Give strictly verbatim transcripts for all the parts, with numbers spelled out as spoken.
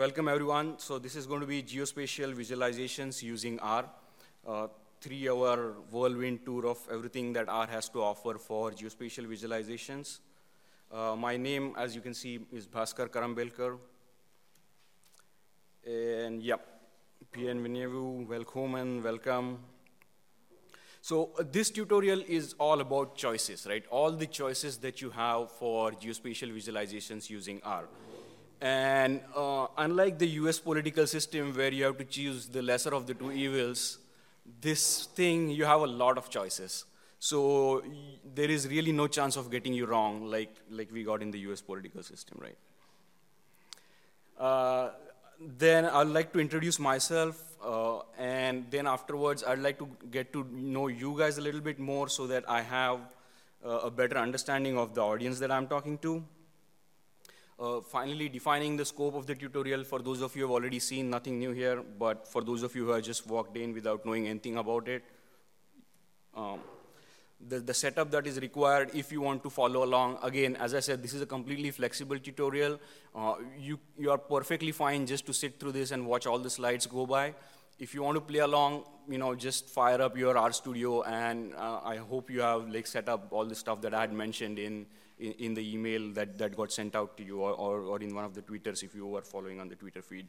welcome everyone. So this is going to be geospatial visualizations using R. Uh, three-hour whirlwind tour of everything that R has to offer for geospatial visualizations. Uh, my name, as you can see, is Bhaskar Karambelkar. And yeah, bienvenue, welcome and welcome. So uh, this tutorial is all about choices, right? All the choices that you have for geospatial visualizations using R. And uh, unlike the U S political system where you have to choose the lesser of the two evils, this thing, you have a lot of choices. So there is really no chance of getting you wrong like, like we got in the U S political system, right? Uh, then I'd like to introduce myself, uh, and then afterwards I'd like to get to know you guys a little bit more so that I have uh, a better understanding of the audience that I'm talking to. Uh, finally, defining the scope of the tutorial. For those of you who have already seen, nothing new here, but for those of you who have just walked in without knowing anything about it, um, the, the setup that is required if you want to follow along. Again, as I said, this is a completely flexible tutorial. Uh, you, you are perfectly fine just to sit through this and watch all the slides go by. If you want to play along, you know, just fire up your RStudio, and uh, I hope you have like set up all the stuff that I had mentioned in in, in the email that, that got sent out to you, or, or, or in one of the Twitters if you were following on the Twitter feed.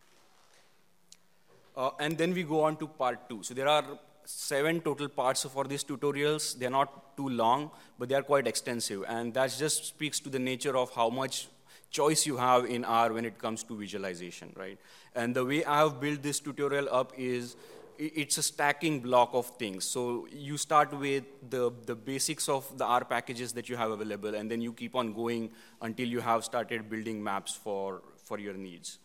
Uh, and then we go on to part two. So there are seven total parts for these tutorials. They're not too long, but they are quite extensive. And that just speaks to the nature of how much choice you have in R when it comes to visualization, right? And the way I have built this tutorial up is it's a stacking block of things. So you start with the, the basics of the R packages that you have available, and then you keep on going until you have started building maps for, for your needs.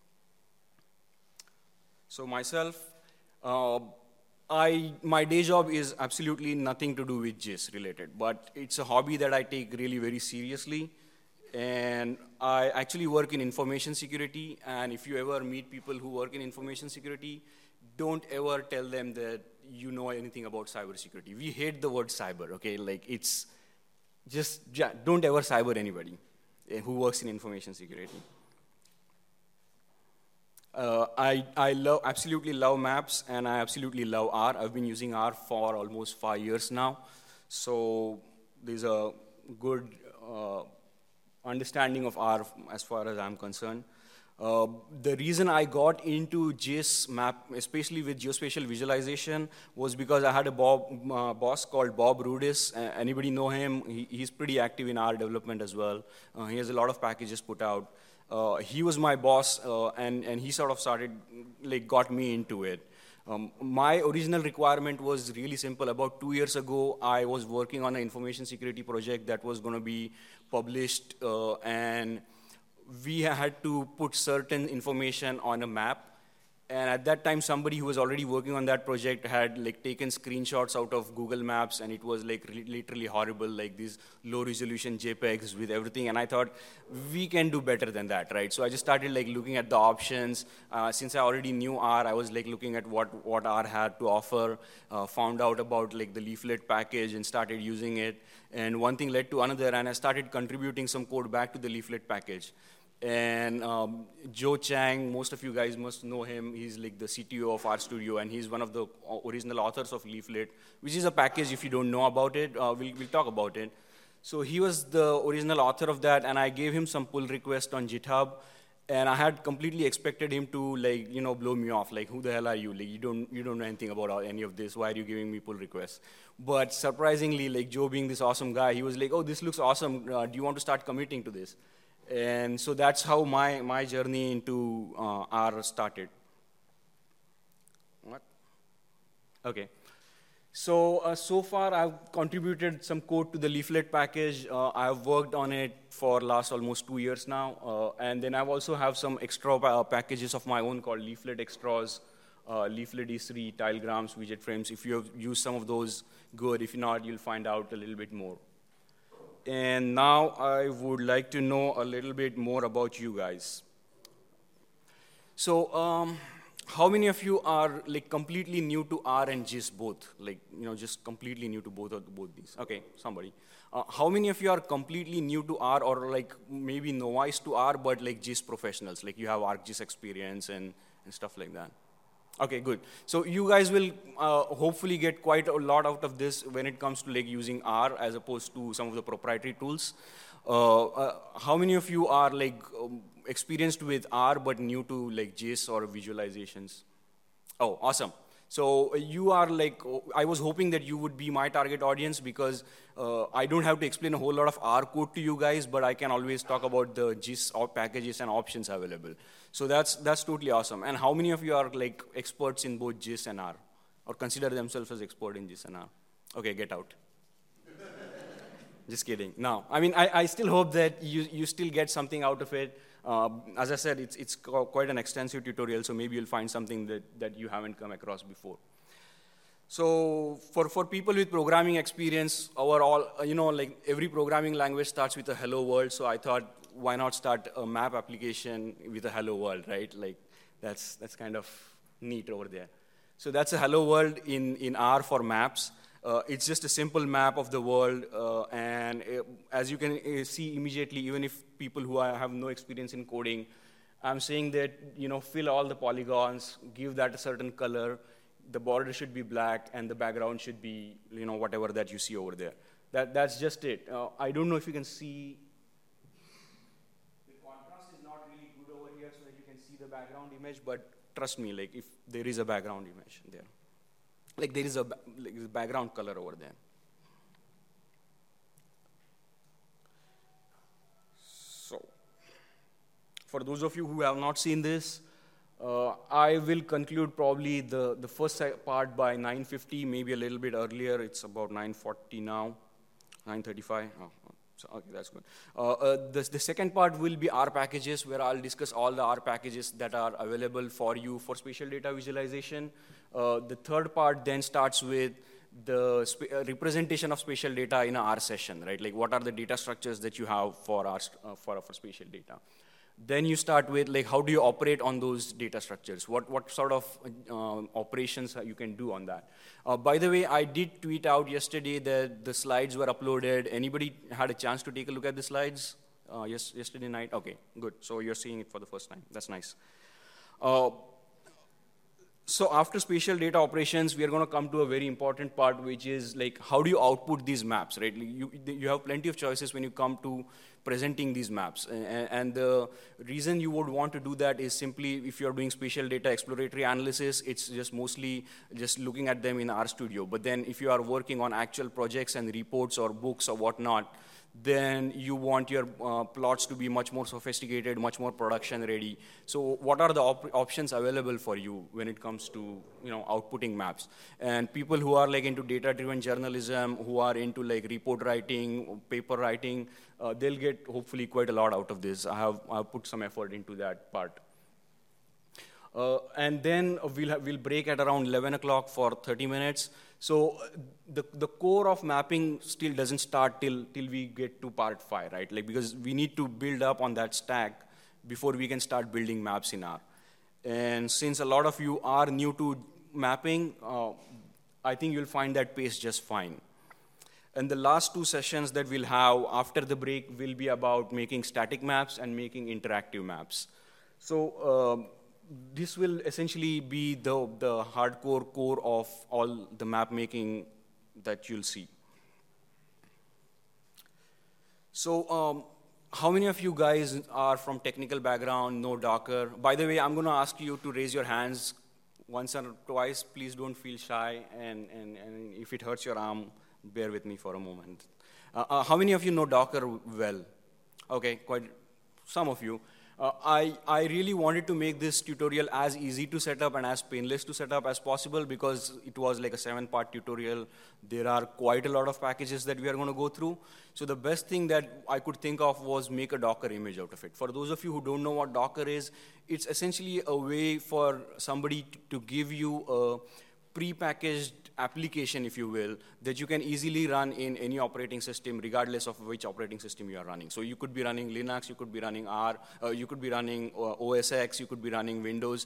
So myself, uh, I, my day job is absolutely nothing to do with G I S related, but it's a hobby that I take really very seriously. And I actually work in information security, and if you ever meet people who work in information security, don't ever tell them that you know anything about cybersecurity. We hate the word cyber, okay? Like it's just, yeah, don't ever cyber anybody who works in information security. Uh, I, I love, absolutely love maps, and I absolutely love R. I've been using R for almost five years now. So there's a good uh, understanding of R as far as I'm concerned. Uh, the reason I got into G I S map, especially with geospatial visualization, was because I had a Bob, uh, boss called Bob Rudis. Uh, anybody know him? He, he's pretty active in R development as well. Uh, he has a lot of packages put out. Uh, he was my boss, uh, and, and he sort of started, like, got me into it. Um, my original requirement was really simple. About two years ago, I was working on an information security project that was going to be published, uh, and we had to put certain information on a map. And at that time, somebody who was already working on that project had like taken screenshots out of Google Maps, and it was like literally horrible, like these low-resolution JPEGs with everything. And I thought, we can do better than that, right? So I just started like looking at the options. Uh, since I already knew R, I was like looking at what, what R had to offer, uh, found out about like the leaflet package and started using it. And one thing led to another, and I started contributing some code back to the leaflet package. And um, Joe Chang, most of you guys must know him. He's like the C T O of RStudio, and he's one of the original authors of Leaflet, which is a package. If you don't know about it, uh, we'll, we'll talk about it. So he was the original author of that, and I gave him some pull request on GitHub, and I had completely expected him to like, you know, blow me off. Like, who the hell are you? Like, you don't, you don't know anything about any of this. Why are you giving me pull requests? But surprisingly, like Joe being this awesome guy, he was like, oh, this looks awesome. Uh, do you want to start committing to this? And so that's how my, my journey into uh, R started. What? Okay. So, uh, so far I've contributed some code to the Leaflet package. Uh, I've worked on it for last almost two years now. Uh, and then I've also have some extra uh, packages of my own called Leaflet Extras, uh, Leaflet E three, Tilegrams, widget frames. If you have used some of those, good. If not, you'll find out a little bit more. And now I would like to know a little bit more about you guys. So um, how many of you are like completely new to R and GIS both? Like, you know, just completely new to both of both these. Okay, somebody. Uh, how many of you are completely new to R or like maybe novice to R, but like GIS professionals, like you have ArcGIS experience and, and stuff like that? Okay, good. So you guys will uh, hopefully get quite a lot out of this when it comes to like using R as opposed to some of the proprietary tools. Uh, uh, how many of you are like um, experienced with R but new to like GIS or visualizations? Oh, awesome. So uh, you are like, I was hoping that you would be my target audience because uh, I don't have to explain a whole lot of R code to you guys, but I can always talk about the GIS packages and options available. So that's, that's totally awesome. And how many of you are like experts in both GIS and R or consider themselves as expert in GIS and R? Okay, get out. Just kidding. No, I mean, I, I still hope that you, you still get something out of it. Uh, as I said, it's, it's quite an extensive tutorial, so maybe you'll find something that, that you haven't come across before. So for, for people with programming experience, overall, you know, like every programming language starts with a hello world, so I thought, why not start a map application with a hello world, right? Like, that's, that's kind of neat over there. So that's a hello world in, in R for maps. Uh, it's just a simple map of the world, uh, and uh, as you can uh, see immediately, even if people who have no experience in coding, I'm saying that, you know, fill all the polygons, give that a certain color, the border should be black, and the background should be, you know, whatever that you see over there. That, that's just it. Uh, I don't know if you can see. The contrast is not really good over here so that you can see the background image, but trust me, like, if there is a background image there. Like there is a like background color over there. So, for those of you who have not seen this, uh, I will conclude probably the, the first part by nine fifty, maybe a little bit earlier. It's about nine forty now, nine thirty-five. Oh, so, okay, that's good. Uh, uh, the, the second part will be R packages, where I'll discuss all the R packages that are available for you for spatial data visualization. Uh, the third part then starts with the uh, representation of spatial data in a R session, right? Like what are the data structures that you have for, R, uh, for, for spatial data? Then you start with like how do you operate on those data structures? What, what sort of uh, operations you can do on that? Uh, by the way, I did tweet out yesterday that the slides were uploaded. Anybody had a chance to take a look at the slides uh, yes, yesterday night? Okay, good. So you're seeing it for the first time. That's nice. Uh, So after spatial data operations, we are going to come to a very important part, which is like, how do you output these maps, right? You, you have plenty of choices when you come to presenting these maps. And, and the reason you would want to do that is simply if you're doing spatial data exploratory analysis, it's just mostly just looking at them in RStudio. But then if you are working on actual projects and reports or books or whatnot, then you want your uh, plots to be much more sophisticated, much more production ready. So what are the op options available for you when it comes to, you know, outputting maps? And people who are like into data-driven journalism, who are into like report writing, paper writing, uh, they'll get hopefully quite a lot out of this. I have I've put some effort into that part. Uh, and then we'll, have, we'll break at around eleven o'clock for thirty minutes. So the, the core of mapping still doesn't start till, till we get to part five, right? Like, because we need to build up on that stack before we can start building maps in R. And since a lot of you are new to mapping, uh, I think you'll find that pace just fine. And the last two sessions that we'll have after the break will be about making static maps and making interactive maps. So, uh, this will essentially be the, the hardcore core of all the map making that you'll see. So um, how many of you guys are from technical background, know Docker? By the way, I'm going to ask you to raise your hands once or twice. Please don't feel shy, and, and, and if it hurts your arm, bear with me for a moment. Uh, uh, how many of you know Docker well? Okay, quite some of you. Uh, I, I really wanted to make this tutorial as easy to set up and as painless to set up as possible because it was like a seven-part tutorial. There are quite a lot of packages that we are going to go through. So the best thing that I could think of was make a Docker image out of it. For those of you who don't know what Docker is, it's essentially a way for somebody to give you a pre-packaged application, if you will, that you can easily run in any operating system, regardless of which operating system you are running. So you could be running Linux, you could be running R, uh, you could be running uh, O S X, you could be running Windows.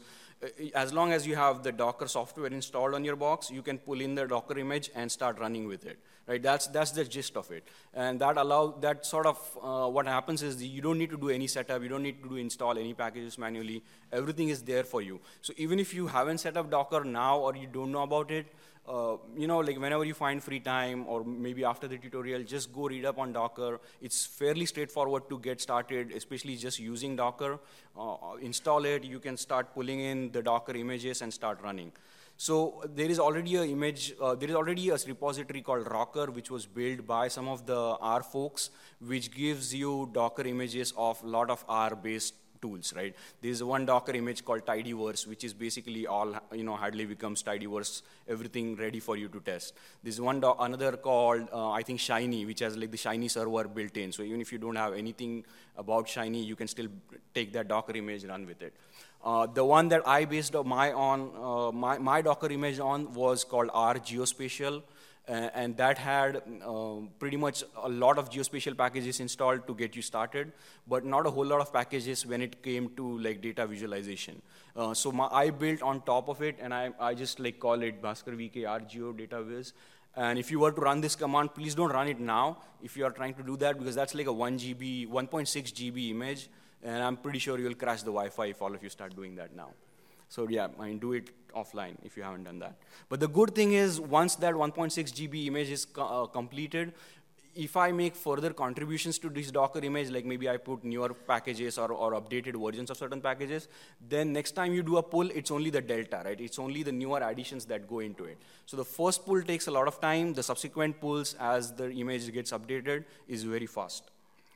as long as you have the Docker software installed on your box, you can pull in the Docker image and start running with it, right? That's that's the gist of it, and that allow that sort of uh, what happens is you don't need to do any setup, you don't need to do install any packages manually. Everything is there for you. So even if you haven't set up Docker now or you don't know about it, uh, you know, like whenever you find free time or maybe after the tutorial, just go read up on Docker. It's fairly straightforward to get started, especially just using Docker. Uh, install it, you can start pulling in the Docker images and start running. So there is already a image, uh, there is already a repository called Rocker, which was built by some of the R folks, which gives you Docker images of a lot of R-based tools, right? There's one Docker image called Tidyverse, which is basically all, you know, Hadley becomes Tidyverse, everything ready for you to test. There's one do another called, uh, I think, Shiny, which has like the Shiny server built in. So even if you don't have anything about Shiny, you can still take that Docker image and run with it. Uh, the one that I based my on uh, my, my Docker image on was called R Geospatial. Uh, and that had uh, pretty much a lot of geospatial packages installed to get you started, but not a whole lot of packages when it came to like data visualization. Uh, so my, I built on top of it, and I, I just like call it Bhaskar V K R Geo Data Viz. And if you were to run this command, please don't run it now if you are trying to do that, because that's like a one G B, one point six G B image, and I'm pretty sure you'll crash the Wi-Fi if all of you start doing that now. So yeah, I mean, do it offline if you haven't done that. But the good thing is, once that one point six G B image is co uh, completed, if I make further contributions to this Docker image, like maybe I put newer packages or, or updated versions of certain packages, then next time you do a pull, it's only the delta, right? It's only the newer additions that go into it. So the first pull takes a lot of time. The subsequent pulls, as the image gets updated, is very fast.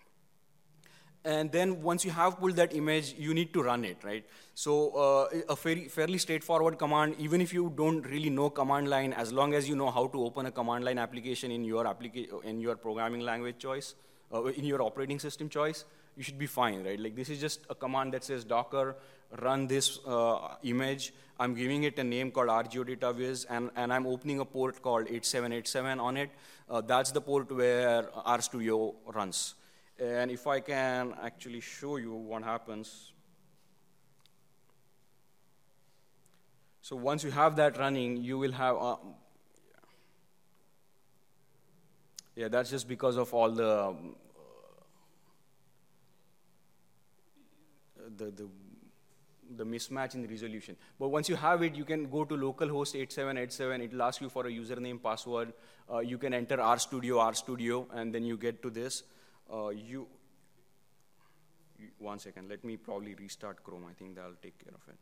And then once you have pulled that image, you need to run it, right? So uh, a fairly, fairly straightforward command, even if you don't really know command line, as long as you know how to open a command line application in your, applica in your programming language choice, uh, in your operating system choice, you should be fine, right? Like this is just a command that says Docker, run this uh, image. I'm giving it a name called R Geodataviz, and, and I'm opening a port called eight seven eight seven on it. Uh, that's the port where RStudio runs. And if I can actually show you what happens. So once you have that running, you will have, uh, yeah, that's just because of all the, um, the, the, the mismatch in the resolution. But once you have it, you can go to localhost eight seven eight seven. It will ask you for a username, password. Uh, you can enter RStudio, RStudio, and then you get to this. Uh, you, you, one second, let me probably restart Chrome. I think that'll take care of it.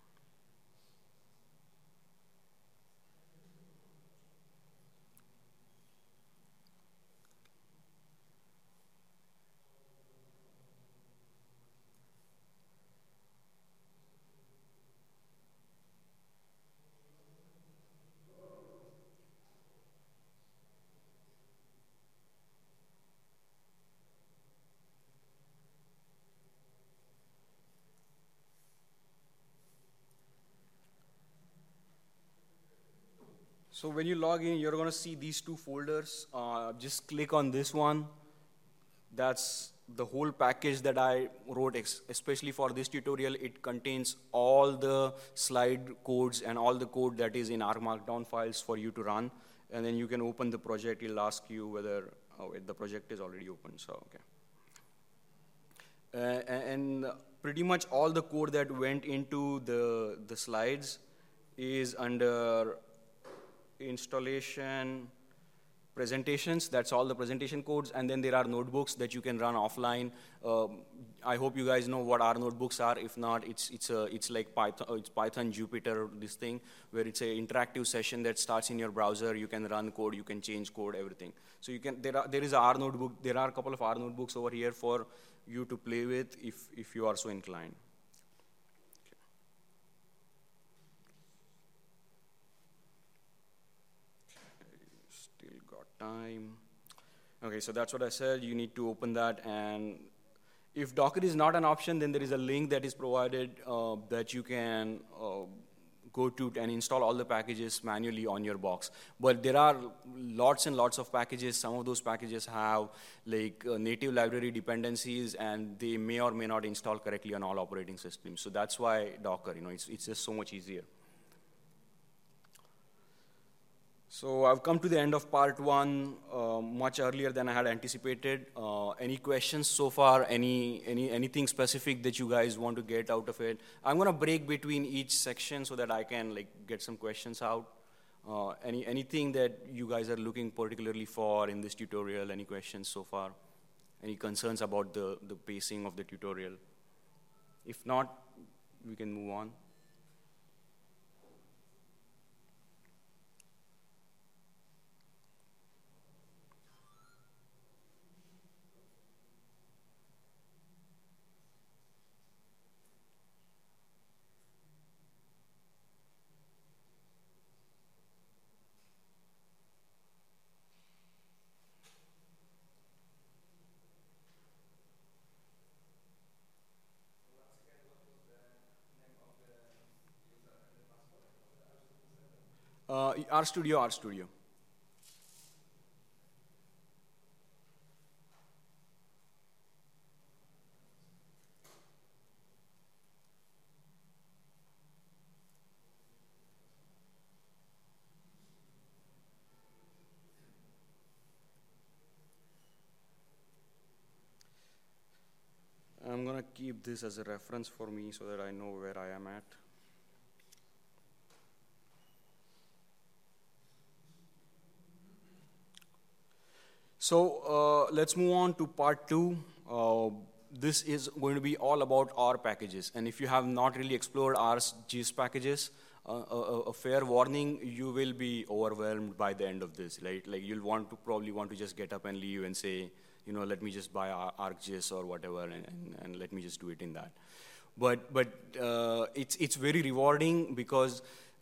So when you log in, you're going to see these two folders. Uh, just click on this one. That's the whole package that I wrote, especially for this tutorial. It contains all the slide codes and all the code that is in R Markdown files for you to run. And then you can open the project. It'll ask you whether oh, the project is already open. So, okay. Uh, and pretty much all the code that went into the, the slides is under installation, presentations. That's all the presentation codes, and then there are notebooks that you can run offline. Um, I hope you guys know what our notebooks are. If not, it's it's a it's like Python, it's Python Jupyter, this thing where it's an interactive session that starts in your browser. You can run code, you can change code, everything. So you can there are there is a R notebook. There are a couple of R notebooks over here for you to play with if if you are so inclined. Time. Okay, so that's what I said. You need to open that, and if Docker is not an option, then there is a link that is provided uh, that you can uh, go to and install all the packages manually on your box. But there are lots and lots of packages. Some of those packages have like uh, native library dependencies, and they may or may not install correctly on all operating systems. So that's why Docker, you know, it's, it's just so much easier. So I've come to the end of part one uh, much earlier than I had anticipated. Uh, any questions so far? Any, any anything specific that you guys want to get out of it? I'm gonna break between each section so that I can like get some questions out. Uh, any anything that you guys are looking particularly for in this tutorial? Any questions so far? Any concerns about the the pacing of the tutorial? If not, we can move on. Uh, RStudio, RStudio. I'm gonna keep this as a reference for me so that I know where I am at. So uh, let's move on to part two. Uh, this is going to be all about R packages. And if you have not really explored R's gist packages, uh, a, a fair warning, you will be overwhelmed by the end of this, right? Like you'll want to probably want to just get up and leave and say, you know, let me just buy ArcGIS or whatever, and, and, and let me just do it in that. But but uh, it's it's very rewarding, because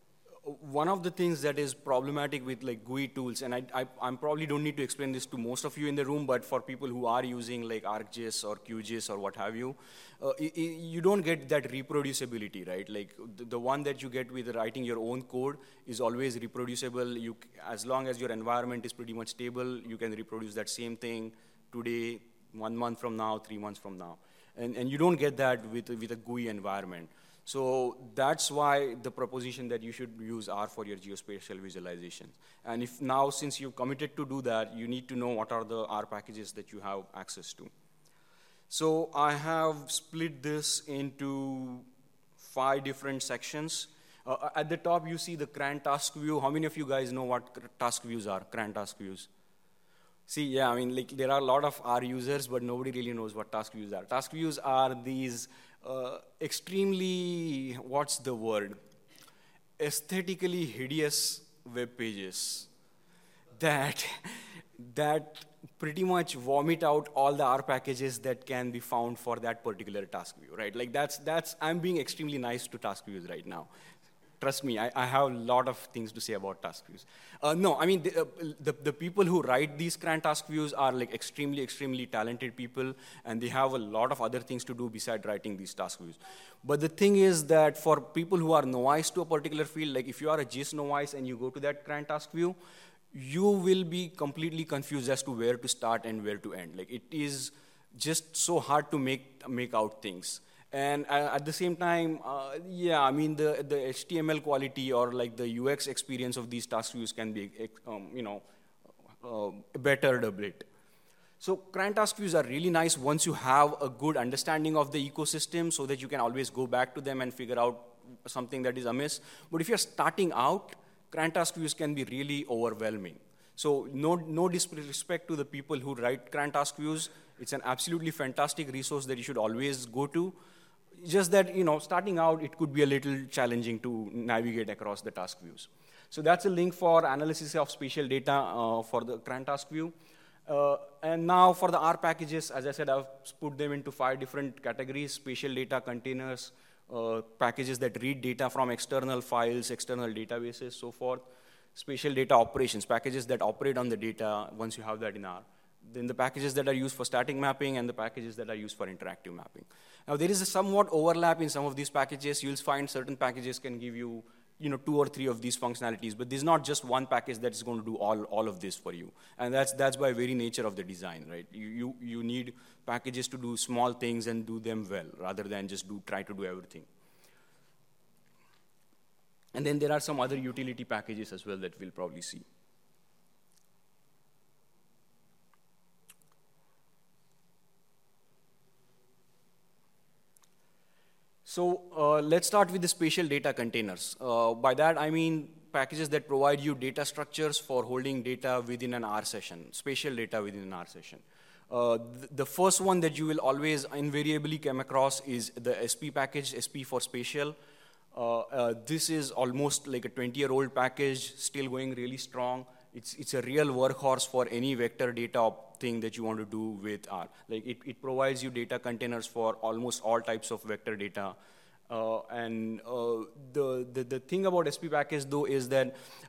one of the things that is problematic with like G U I tools, and I, I I'm probably don't need to explain this to most of you in the room, but for people who are using like ArcGIS or QGIS or what have you, uh, it, you don't get that reproducibility, right? Like the, the one that you get with writing your own code is always reproducible. You, as long as your environment is pretty much stable, you can reproduce that same thing today, one month from now, three months from now. And, and you don't get that with, with a G U I environment. So that's why the proposition that you should use R for your geospatial visualization. And if now, since you've committed to do that, you need to know what are the R packages that you have access to. So I have split this into five different sections. Uh, at the top, you see the CRAN task view. How many of you guys know what task views are, CRAN task views? See, yeah, I mean, like there are a lot of R users, but nobody really knows what task views are. Task views are these uh, extremely, what's the word? Aesthetically hideous web pages that, that pretty much vomit out all the R packages that can be found for that particular task view, right? Like that's, that's I'm being extremely nice to task views right now. Trust me, I, I have a lot of things to say about task views. Uh, no, I mean, the, uh, the, the people who write these CRAN task views are like extremely, extremely talented people, and they have a lot of other things to do besides writing these task views. But the thing is that for people who are novice to a particular field, like if you are a GIS novice and you go to that CRAN task view, you will be completely confused as to where to start and where to end. Like it is just so hard to make, make out things. And uh, at the same time, uh, yeah, I mean, the, the H T M L quality or like the U X experience of these task views can be, um, you know, uh, bettered a bit. So CRAN task views are really nice once you have a good understanding of the ecosystem so that you can always go back to them and figure out something that is amiss. But if you're starting out, CRAN task views can be really overwhelming. So no, no disrespect to the people who write CRAN task views. It's an absolutely fantastic resource that you should always go to. Just that, you know, starting out, it could be a little challenging to navigate across the task views. So that's a link for analysis of spatial data uh, for the CRAN task view. Uh, and now for the R packages, as I said, I've put them into five different categories: spatial data containers, uh, packages that read data from external files, external databases, so forth. Spatial data operations, packages that operate on the data once you have that in R. Then the packages that are used for static mapping and the packages that are used for interactive mapping. Now there is a somewhat overlap in some of these packages. You'll find certain packages can give you you know, two or three of these functionalities, but there's not just one package that is going to do all, all of this for you. And that's, that's by very nature of the design, right? You, you, you need packages to do small things and do them well, rather than just do, try to do everything. And then there are some other utility packages as well that we'll probably see. So uh, let's start with the spatial data containers. Uh, by that, I mean packages that provide you data structures for holding data within an R session, spatial data within an R session. Uh, th the first one that you will always invariably come across is the S P package, S P for spatial. Uh, uh, this is almost like a twenty-year-old package, still going really strong. It's, it's a real workhorse for any vector data thing that you want to do with R. Like it, it provides you data containers for almost all types of vector data. Uh, and uh, the, the, the thing about S P package though is that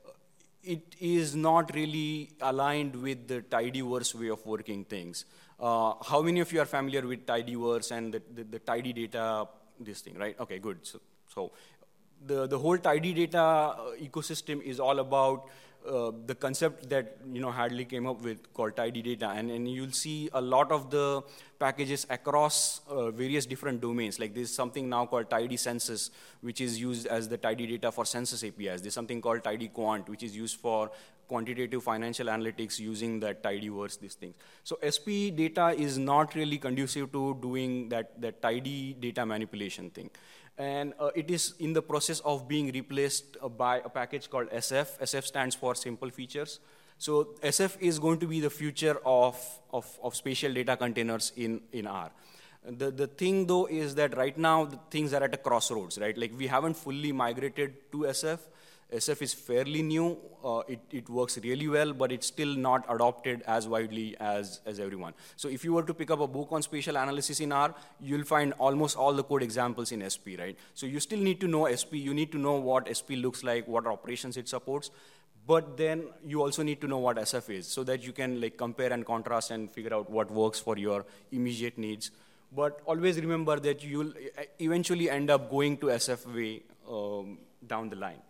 it is not really aligned with the tidyverse way of working things. Uh, how many of you are familiar with tidyverse and the, the, the tidy data, this thing, right? Okay, good. So, so the, the whole tidy data uh, ecosystem is all about Uh, the concept that you know Hadley came up with called tidy data, and, and you'll see a lot of the packages across uh, various different domains. Like there's something now called tidy census, which is used as the tidy data for census A P Is. There's something called tidy quant, which is used for quantitative financial analytics using that tidyverse, these things. So S P data is not really conducive to doing that, that tidy data manipulation thing. And uh, it is in the process of being replaced uh, by a package called S F. S F stands for simple features. So S F is going to be the future of, of, of spatial data containers in, in R. The, the thing though is that right now the things are at a crossroads, right? Like we haven't fully migrated to S F. S F is fairly new. Uh, it, it works really well, but it's still not adopted as widely as, as everyone. So if you were to pick up a book on spatial analysis in R, you'll find almost all the code examples in S P, right? So you still need to know S P. You need to know what S P looks like, what operations it supports. But then you also need to know what S F is so that you can like compare and contrast and figure out what works for your immediate needs. But always remember that you'll eventually end up going to S F way um, down the line.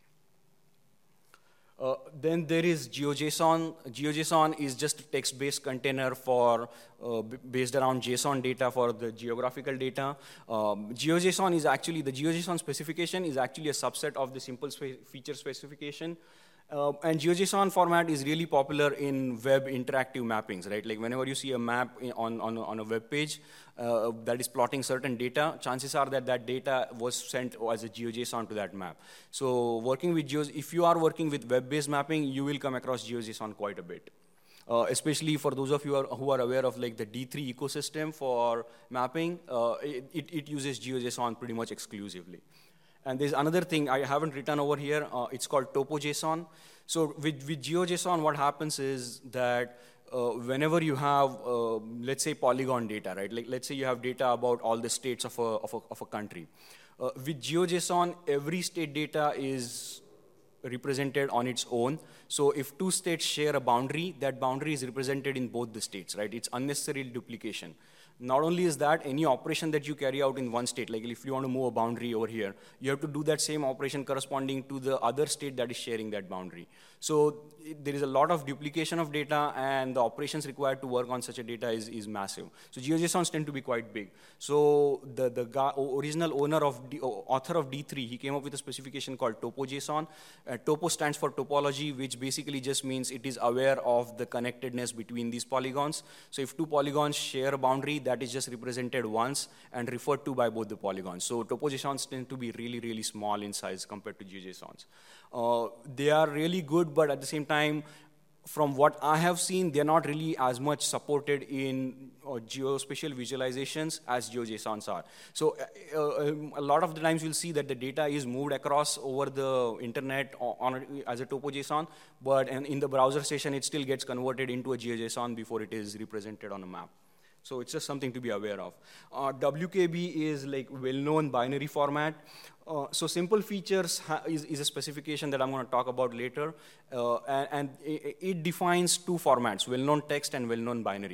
Uh, then there is GeoJSON. GeoJSON is just a text-based container for uh, based around JSON data for the geographical data. Um, GeoJSON is actually, the GeoJSON specification is actually a subset of the simple spe feature specification. Uh, and GeoJSON format is really popular in web interactive mappings, right? Like whenever you see a map on, on, on a web page uh, that is plotting certain data, chances are that that data was sent as a GeoJSON to that map. So working with Geo, if you are working with web-based mapping, you will come across GeoJSON quite a bit. Uh, especially for those of you who are, who are aware of like the D three ecosystem for mapping, uh, it, it, it uses GeoJSON pretty much exclusively. And there's another thing I haven't written over here. Uh, it's called TopoJSON. So with, with GeoJSON, what happens is that uh, whenever you have, uh, let's say, polygon data, right? Like, let's say you have data about all the states of a, of a, of a country. Uh, with GeoJSON, every state data is represented on its own. So if two states share a boundary, that boundary is represented in both the states, right? It's unnecessary duplication. Not only is that, any operation that you carry out in one state, like if you want to move a boundary over here, you have to do that same operation corresponding to the other state that is sharing that boundary. So it, there is a lot of duplication of data, and the operations required to work on such a data is, is massive. So GeoJSONs tend to be quite big. So the, the guy, original owner of, D, author of D three, he came up with a specification called TopoJSON. Uh, Topo stands for topology, which basically just means it is aware of the connectedness between these polygons. So if two polygons share a boundary, that is just represented once and referred to by both the polygons. So TopoJSONs tend to be really, really small in size compared to GeoJSONs. Uh, they are really good, but at the same time, from what I have seen, they're not really as much supported in uh, geospatial visualizations as GeoJSONs are. So uh, uh, a lot of the times you'll see that the data is moved across over the internet on, on as a TopoJSON, but in, in the browser session, it still gets converted into a GeoJSON before it is represented on a map. So it's just something to be aware of. Uh, W K B is like well-known binary format. Uh, so simple features ha is, is a specification that I'm going to talk about later. Uh, and and it, it defines two formats, well-known text and well-known binary.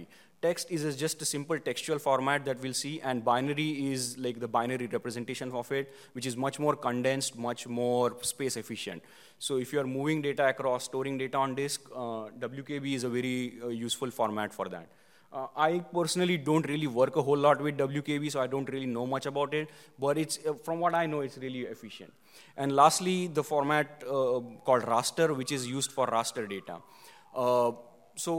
text is a- just a simple textual format that we'll see, and binary is like the binary representation of it, which is much more condensed, much more space efficient. So if you're moving data across, storing data on disk, uh, W K B is a very uh, useful format for that. Uh, I personally don't really work a whole lot with W K B, so I don't really know much about it, but it's, uh, from what I know, it's really efficient. And lastly, the format uh, called raster, which is used for raster data. Uh, so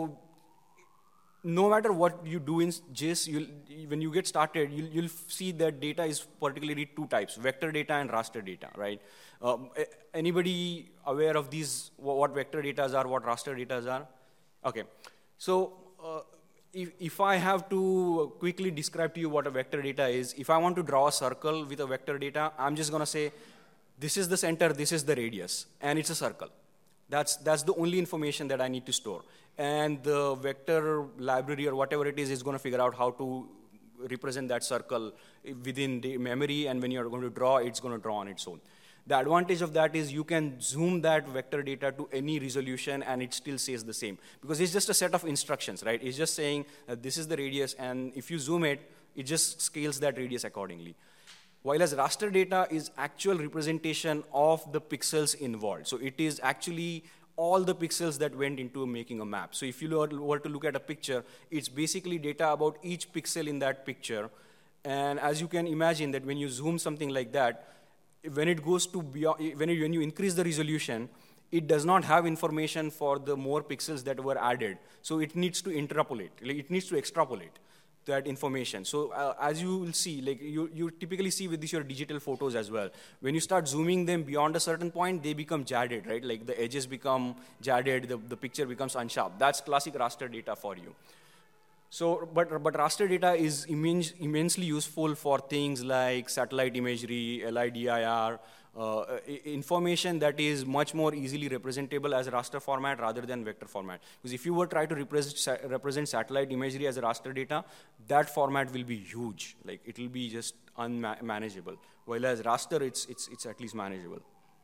no matter what you do in JIS, you'll, when you get started, you'll, you'll see that data is particularly two types, vector data and raster data, right? Um, anybody aware of these, what vector data are, what raster data are? Okay, so uh, if, if I have to quickly describe to you what a vector data is, if I want to draw a circle with a vector data, I'm just gonna say, this is the center, this is the radius, and it's a circle. That's, that's the only information that I need to store. And the vector library or whatever it is is going to figure out how to represent that circle within the memory, and when you're going to draw, it's going to draw on its own. The advantage of that is you can zoom that vector data to any resolution and it still says the same. Because it's just a set of instructions, right? It's just saying that this is the radius, and if you zoom it, it just scales that radius accordingly. While as raster data is actual representation of the pixels involved. So it is actually all the pixels that went into making a map. So if you were to look at a picture, it's basically data about each pixel in that picture. And as you can imagine that when you zoom something like that, when it goes to beyond, when you, when you increase the resolution, it does not have information for the more pixels that were added. So it needs to interpolate, like it needs to extrapolate that information. So uh, as you will see, like you, you typically see with these your digital photos as well. When you start zooming them beyond a certain point, they become jagged, right? Like the edges become jagged, the, the picture becomes unsharp. That's classic raster data for you. So, but, but raster data is immense, immensely useful for things like satellite imagery, L I D I R, uh, information that is much more easily representable as a raster format rather than vector format. Because if you were try to represent, represent satellite imagery as a raster data, that format will be huge. Like it will be just unmanageable. While as raster, it's, it's, it's at least manageable.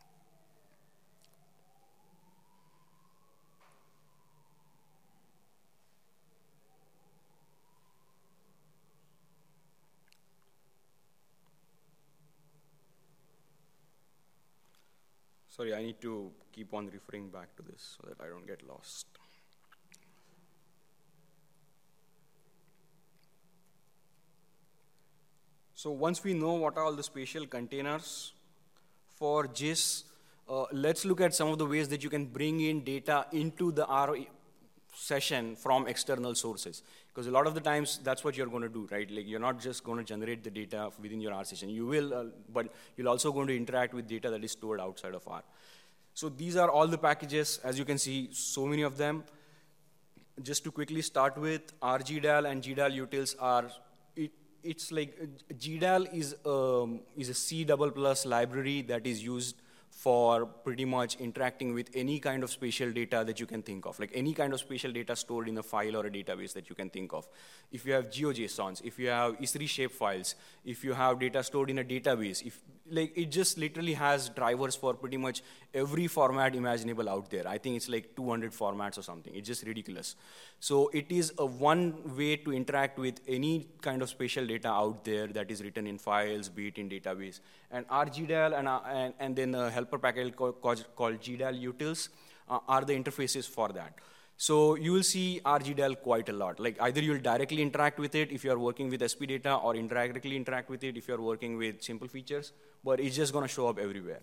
Sorry, I need to keep on referring back to this so that I don't get lost. So once we know what are all the spatial containers for JIS, uh, let's look at some of the ways that you can bring in data into the R session from external sources. Because a lot of the times, that's what you're going to do, right? Like you're not just going to generate the data within your R session. You will, uh, but you're also going to interact with data that is stored outside of R. So these are all the packages. As you can see, so many of them. Just to quickly start with, rgdal and gdal utils are, it, it's like, gdal is, um, is a C double plus library that is used for pretty much interacting with any kind of spatial data that you can think of, like any kind of spatial data stored in a file or a database that you can think of. If you have GeoJSONs, if you have E three shapefiles, if you have data stored in a database, if like it just literally has drivers for pretty much every format imaginable out there. I think it's like two hundred formats or something. It's just ridiculous. So it is a one way to interact with any kind of spatial data out there that is written in files, be it in database. And rgdal and, uh, and, and then a helper package called, called gdal utils uh, are the interfaces for that. So you will see rgdal quite a lot. Like either you'll directly interact with it if you're working with S P data, or indirectly interact with it if you're working with simple features, but it's just gonna show up everywhere.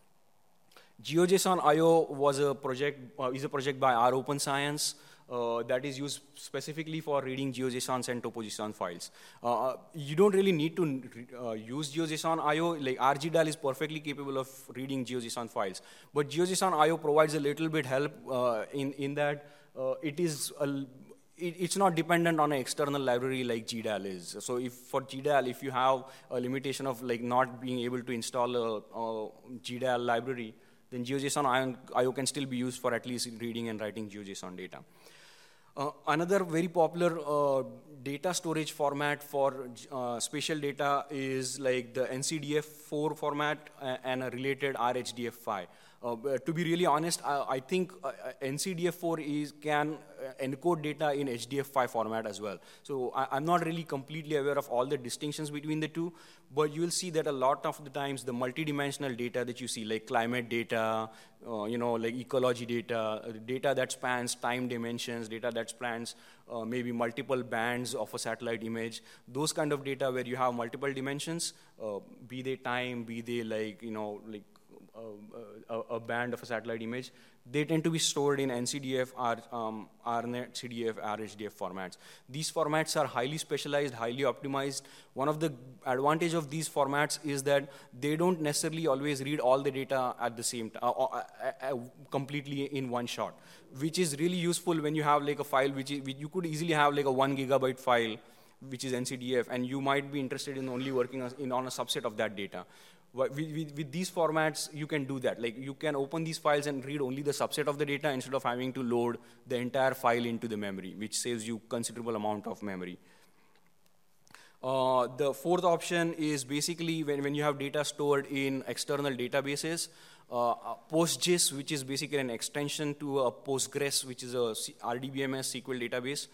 GeoJSON I O was a project, uh, is a project by R Open Science uh, that is used specifically for reading GeoJSONs and TopoJSON files. Uh, you don't really need to uh, use GeoJSON I O. Like rgdal is perfectly capable of reading GeoJSON files, but GeoJSON I O provides a little bit help uh, in in that uh, it is a It, it's not dependent on an external library like gdal is. So if for gdal, if you have a limitation of like not being able to install a, a gdal library, then GeoJSON I O can still be used for at least reading and writing GeoJSON data. Uh, another very popular uh, data storage format for uh, spatial data is like the N C D F four format and a related R H D F five. Uh, to be really honest, I, I think uh, N C D F four is, can encode data in H D F five format as well. So I, I'm not really completely aware of all the distinctions between the two, but you will see that a lot of the times the multidimensional data that you see, like climate data, uh, you know, like ecology data, uh, data that spans time dimensions, data that spans uh, maybe multiple bands of a satellite image, those kind of data where you have multiple dimensions, uh, be they time, be they like, you know, like uh, a, a band of a satellite image, they tend to be stored in N C D F, R, um, ARNet, C D F, R H D F formats. These formats are highly specialized, highly optimized. One of the advantage of these formats is that they don't necessarily always read all the data at the same time, uh, uh, uh, completely in one shot, which is really useful when you have like a file which, is, which you could easily have like a one gigabyte file, which is N C D F, and you might be interested in only working as, in, on a subset of that data. With, with, with these formats, you can do that. Like, you can open these files and read only the subset of the data instead of having to load the entire file into the memory, which saves you considerable amount of memory. Uh, the fourth option is basically when, when you have data stored in external databases. Uh, PostGIS, which is basically an extension to a Postgres, which is a R D B M S S Q L database.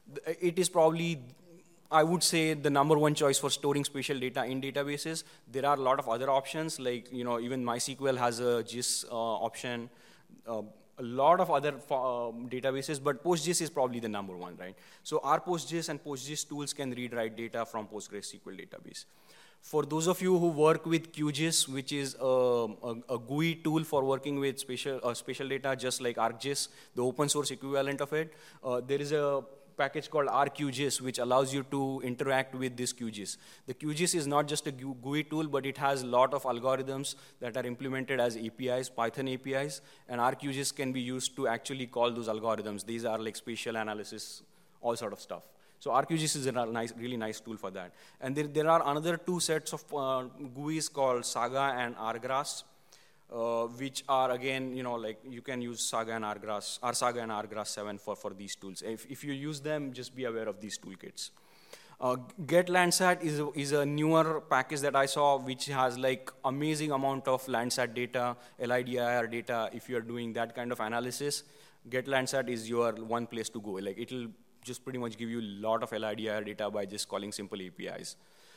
It is probably, I would say, the number one choice for storing spatial data in databases. There are a lot of other options, like, you know, even MySQL has a GIS uh, option, uh, a lot of other uh, databases, but PostGIS is probably the number one, right? So our PostGIS and PostGIS tools can read, write data from PostgreSQL database. For those of you who work with QGIS, which is a, a, a G U I tool for working with spatial, uh, spatial data, just like ArcGIS, the open source equivalent of it, uh, there is a package called ArcQGIS, which allows you to interact with this QGIS. The QGIS is not just a G U I tool, but it has a lot of algorithms that are implemented as A P Is, Python A P Is, and ArcQGIS can be used to actually call those algorithms. These are like spatial analysis, all sort of stuff. So ArcQGIS is a nice, really nice tool for that. And there, there are another two sets of uh, G U Is called Saga and Rgrass, uh, which are, again, you know, like you can use Saga and Rgrass, RSaga and Rgrass seven for, for these tools. If, if you use them, just be aware of these toolkits. Uh, GetLandsat is a, is a newer package that I saw, which has like amazing amount of Landsat data, L I D I R data. If you're doing that kind of analysis, GetLandsat is your one place to go. Like, it'll just pretty much give you a lot of L I D I R data by just calling simple A P Is.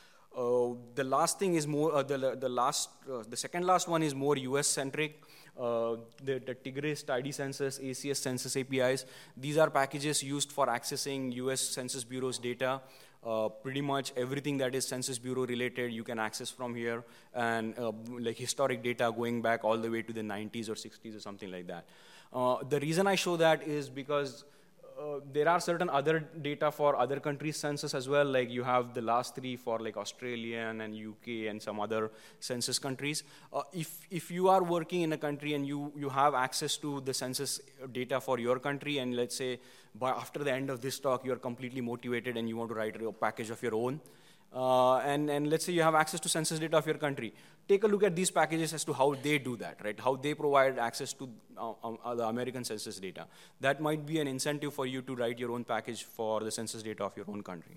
Uh, the last thing is more, uh, the, the last, uh, the second last one is more U S centric. Uh, the, the Tigris, Tidy Census, A C S Census A P Is. These are packages used for accessing U S Census Bureau's data. Uh, pretty much everything that is Census Bureau related you can access from here, and uh, like historic data going back all the way to the nineties or sixties or something like that. Uh, the reason I show that is because Uh, there are certain other data for other countries' census as well, like you have the last three for like Australian and U K and some other census countries. Uh, if, if you are working in a country and you, you have access to the census data for your country, and let's say by after the end of this talk you're completely motivated and you want to write a package of your own, uh, and, and let's say you have access to census data of your country, take a look at these packages as to how they do that, right? How they provide access to uh, uh, the American census data. That might be an incentive for you to write your own package for the census data of your own country.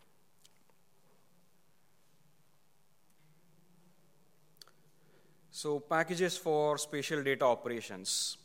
So packages for spatial data operations.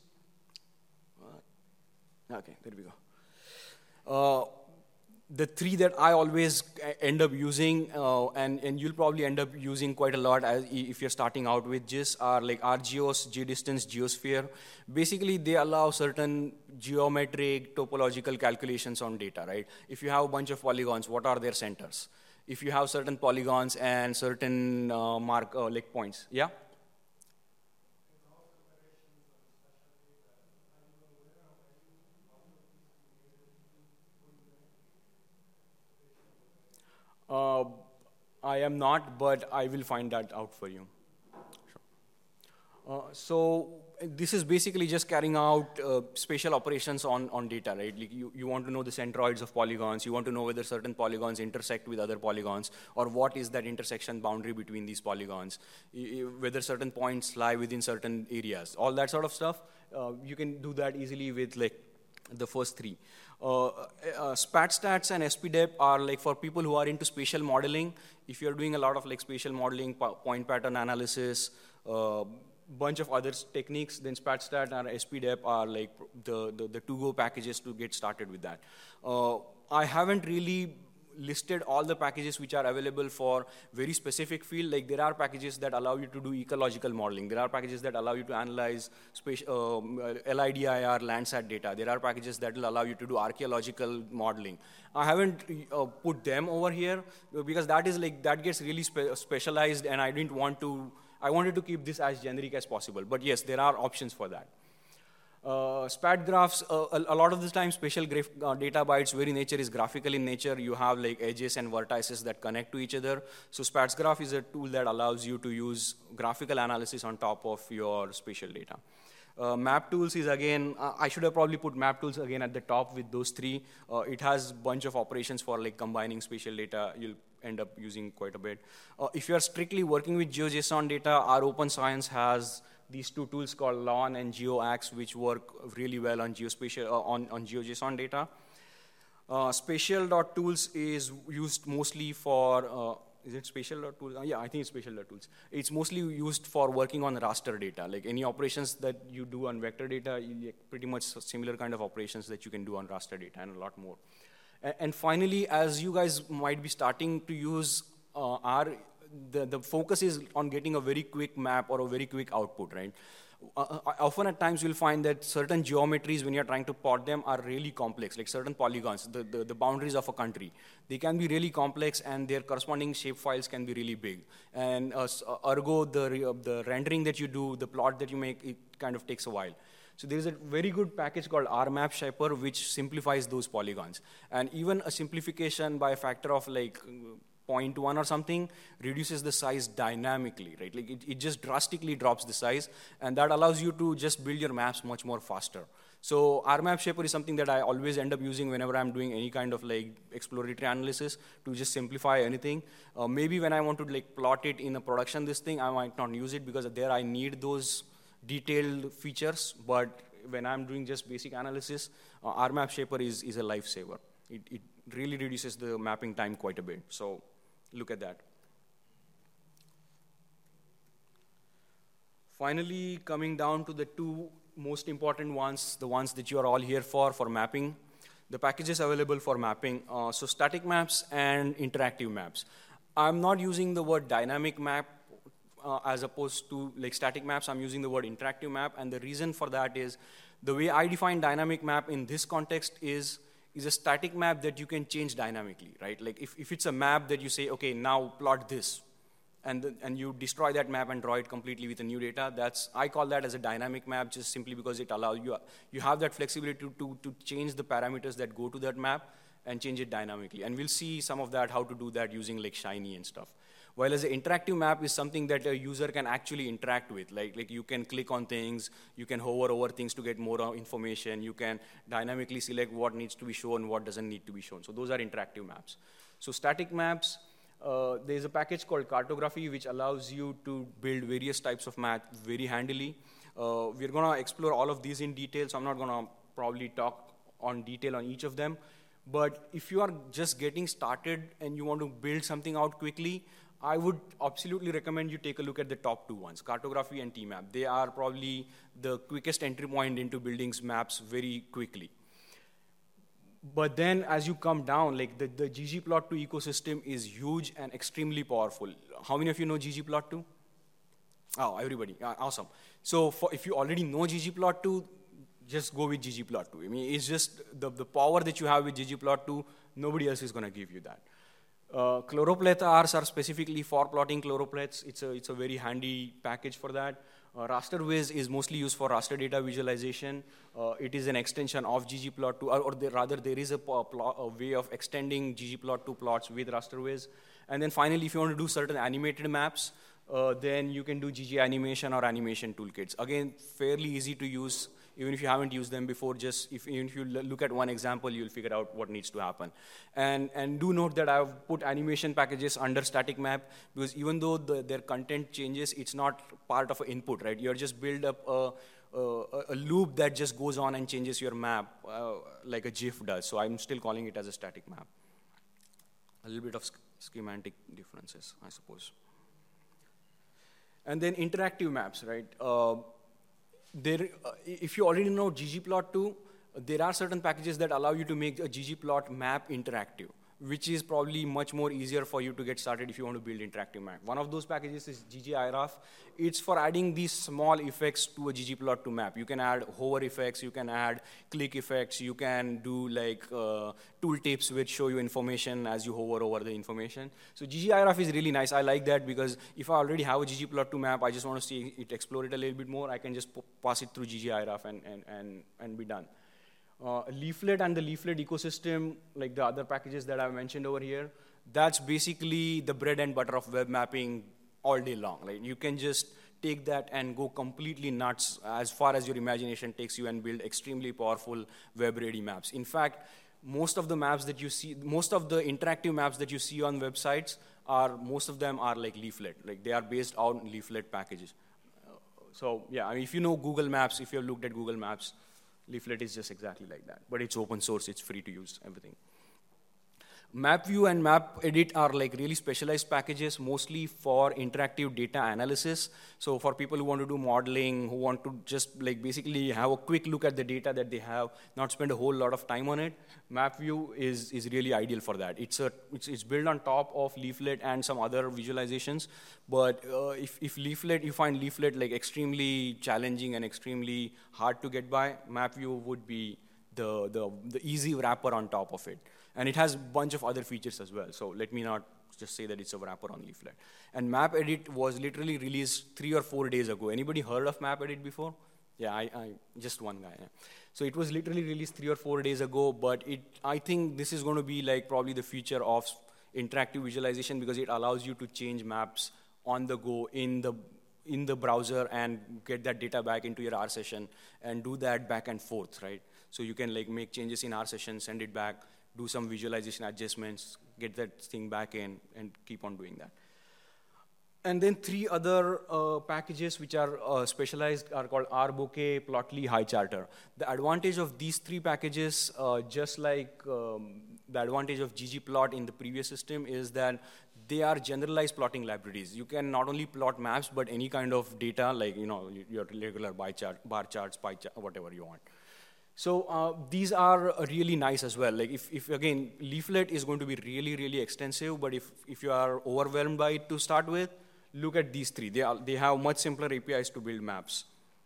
Okay, there we go. Uh, The three that I always end up using, uh, and, and you'll probably end up using quite a lot as if you're starting out with GIS, are like ArcGeos, GDistance, Geosphere. Basically, they allow certain geometric, topological calculations on data, right? If you have a bunch of polygons, what are their centers? If you have certain polygons and certain uh, mark, uh, like points, yeah? Uh, I am not, but I will find that out for you. Sure. Uh, so this is basically just carrying out uh, spatial operations on, on data, right? Like you, you want to know the centroids of polygons, you want to know whether certain polygons intersect with other polygons, or what is that intersection boundary between these polygons, whether certain points lie within certain areas, all that sort of stuff. Uh, you can do that easily with like the first three. Uh, uh, SpatStats and SPDep are like for people who are into spatial modeling. If you're doing a lot of like spatial modeling, po point pattern analysis, uh, bunch of other techniques. Then SpatStat and S P D E P are like the, the, the to-go packages to get started with that. Uh, I haven't really listed all the packages which are available for very specific field. Like there are packages that allow you to do ecological modeling. There are packages that allow you to analyze um, LIDIR, Landsat data. There are packages that will allow you to do archaeological modeling. I haven't uh, put them over here because that is like, that gets really spe specialized, and I didn't want to, I wanted to keep this as generic as possible. But yes, there are options for that. Uh, spat graphs, uh, a, a lot of the time spatial graph, uh, data by its very nature is graphical in nature. You have like edges and vertices that connect to each other. So spats graph is a tool that allows you to use graphical analysis on top of your spatial data. Uh, map tools is again, uh, I should have probably put map tools again at the top with those three. Uh, it has a bunch of operations for like combining spatial data. You'll end up using quite a bit. Uh, if you're strictly working with GeoJSON data, our Open Science has these two tools called Lawn and GeoAxe, which work really well on geospatial uh, on, on GeoJSON data. Uh, spatial.tools is used mostly for, uh, is it spatial.tools? Uh, yeah, I think it's spatial.tools. It's mostly used for working on raster data. Like any operations that you do on vector data, you, pretty much similar kind of operations that you can do on raster data and a lot more. And, and finally, as you guys might be starting to use uh, R, The, the focus is on getting a very quick map or a very quick output, right? Uh, often at times you'll find that certain geometries, when you're trying to plot them, are really complex, like certain polygons, the, the, the boundaries of a country. They can be really complex, and their corresponding shape files can be really big. And uh, ergo, the, uh, the rendering that you do, the plot that you make, it kind of takes a while. So there is a very good package called R Map Shaper, which simplifies those polygons. And even a simplification by a factor of like zero point one or something reduces the size dynamically, right? Like it, it just drastically drops the size, and that allows you to just build your maps much more faster. So R Map Shaper is something that I always end up using whenever I'm doing any kind of like exploratory analysis to just simplify anything. Uh, maybe when I want to like plot it in a production this thing, I might not use it because there I need those detailed features, but when I'm doing just basic analysis, uh, R Map Shaper is, is a lifesaver. It, it really reduces the mapping time quite a bit. So look at that. Finally, coming down to the two most important ones, the ones that you are all here for, for mapping, the packages available for mapping. Uh, so static maps and interactive maps. I'm not using the word dynamic map uh, as opposed to like static maps. I'm using the word interactive map, and the reason for that is the way I define dynamic map in this context is is a static map that you can change dynamically, right? Like if, if it's a map that you say, okay, now plot this, and, the, and you destroy that map and draw it completely with a new data, that's, I call that as a dynamic map just simply because it allows you, you have that flexibility to, to, to change the parameters that go to that map and change it dynamically. And we'll see some of that, how to do that using like Shiny and stuff. While as an interactive map is something that a user can actually interact with. Like, like you can click on things, you can hover over things to get more information, you can dynamically select what needs to be shown, what doesn't need to be shown. So those are interactive maps. So static maps, uh, there's a package called Cartography which allows you to build various types of maps very handily. Uh, we're gonna explore all of these in detail, so I'm not gonna probably talk on detail on each of them. But if you are just getting started and you want to build something out quickly, I would absolutely recommend you take a look at the top two ones, Cartography and T map. They are probably the quickest entry point into building maps very quickly. But then as you come down, like the, the ggplot two ecosystem is huge and extremely powerful. How many of you know ggplot two? Oh, everybody, uh, awesome. So for, if you already know ggplot two, just go with ggplot two. I mean, it's just the, the power that you have with ggplot two, nobody else is gonna give you that. Uh, Choropleth Rs are specifically for plotting choropleths. It's a, it's a very handy package for that. Uh, RasterViz is mostly used for raster data visualization. Uh, it is an extension of ggplot two, or, or the, rather there is a, plot, a way of extending ggplot two plots with RasterViz. And then finally, if you want to do certain animated maps, uh, then you can do G G animation or animation toolkits. Again, fairly easy to use. Even if you haven't used them before, just if, even if you look at one example, you'll figure out what needs to happen. And, and do note that I've put animation packages under static map, because even though the, their content changes, it's not part of an input, right? You're just build up a, a, a loop that just goes on and changes your map uh, like a GIF does. So I'm still calling it as a static map. A little bit of sch schematic differences, I suppose. And then interactive maps, right? Uh, there, uh, if you already know ggplot2, there are certain packages that allow you to make a ggplot map interactive, which is probably much more easier for you to get started if you want to build interactive map. One of those packages is ggiraf. It's for adding these small effects to a ggplot2 map. You can add hover effects, you can add click effects, you can do like uh, tooltips which show you information as you hover over the information. So ggiraf is really nice. I like that because if I already have a ggplot2 map, I just want to see it, explore it a little bit more, I can just pass it through ggiraf and, and, and, and be done. Uh, Leaflet and the Leaflet ecosystem, like the other packages that I've mentioned over here, that's basically the bread and butter of web mapping all day long. Like you can just take that and go completely nuts as far as your imagination takes you and build extremely powerful web-ready maps. In fact, most of the maps that you see, most of the interactive maps that you see on websites are, most of them are like Leaflet. Like they are based on Leaflet packages. Uh, so yeah, I mean, if you know Google Maps, if you have looked at Google Maps, Leaflet is just exactly like that, but it's open source, it's free to use, everything. MapView and MapEdit are like really specialized packages, mostly for interactive data analysis. So for people who want to do modeling, who want to just like basically have a quick look at the data that they have, not spend a whole lot of time on it, MapView is, is really ideal for that. It's, a, it's, it's built on top of Leaflet and some other visualizations, but uh, if, if Leaflet, you find Leaflet like extremely challenging and extremely hard to get by, MapView would be the, the, the easy wrapper on top of it. And it has a bunch of other features as well. So let me not just say that it's a wrapper on Leaflet. And MapEdit was literally released three or four days ago. Anybody heard of MapEdit before? Yeah, I, I just one guy. Yeah. So it was literally released three or four days ago, but it, I think this is going to be like probably the future of interactive visualization because it allows you to change maps on the go in the in the browser and get that data back into your R session and do that back and forth, right? So you can like make changes in R session, send it back, do some visualization adjustments, get that thing back in, and keep on doing that. And then three other uh, packages which are uh, specialized are called RBokeh, Plotly, HighCharter. The advantage of these three packages, uh, just like um, the advantage of ggplot in the previous system, is that they are generalized plotting libraries. You can not only plot maps, but any kind of data, like you know your regular bar, chart, bar charts, pie chart, whatever you want. So uh, these are really nice as well. Like if, if, again, Leaflet is going to be really, really extensive, but if, if you are overwhelmed by it to start with, look at these three. They, are, they have much simpler A P Is to build maps.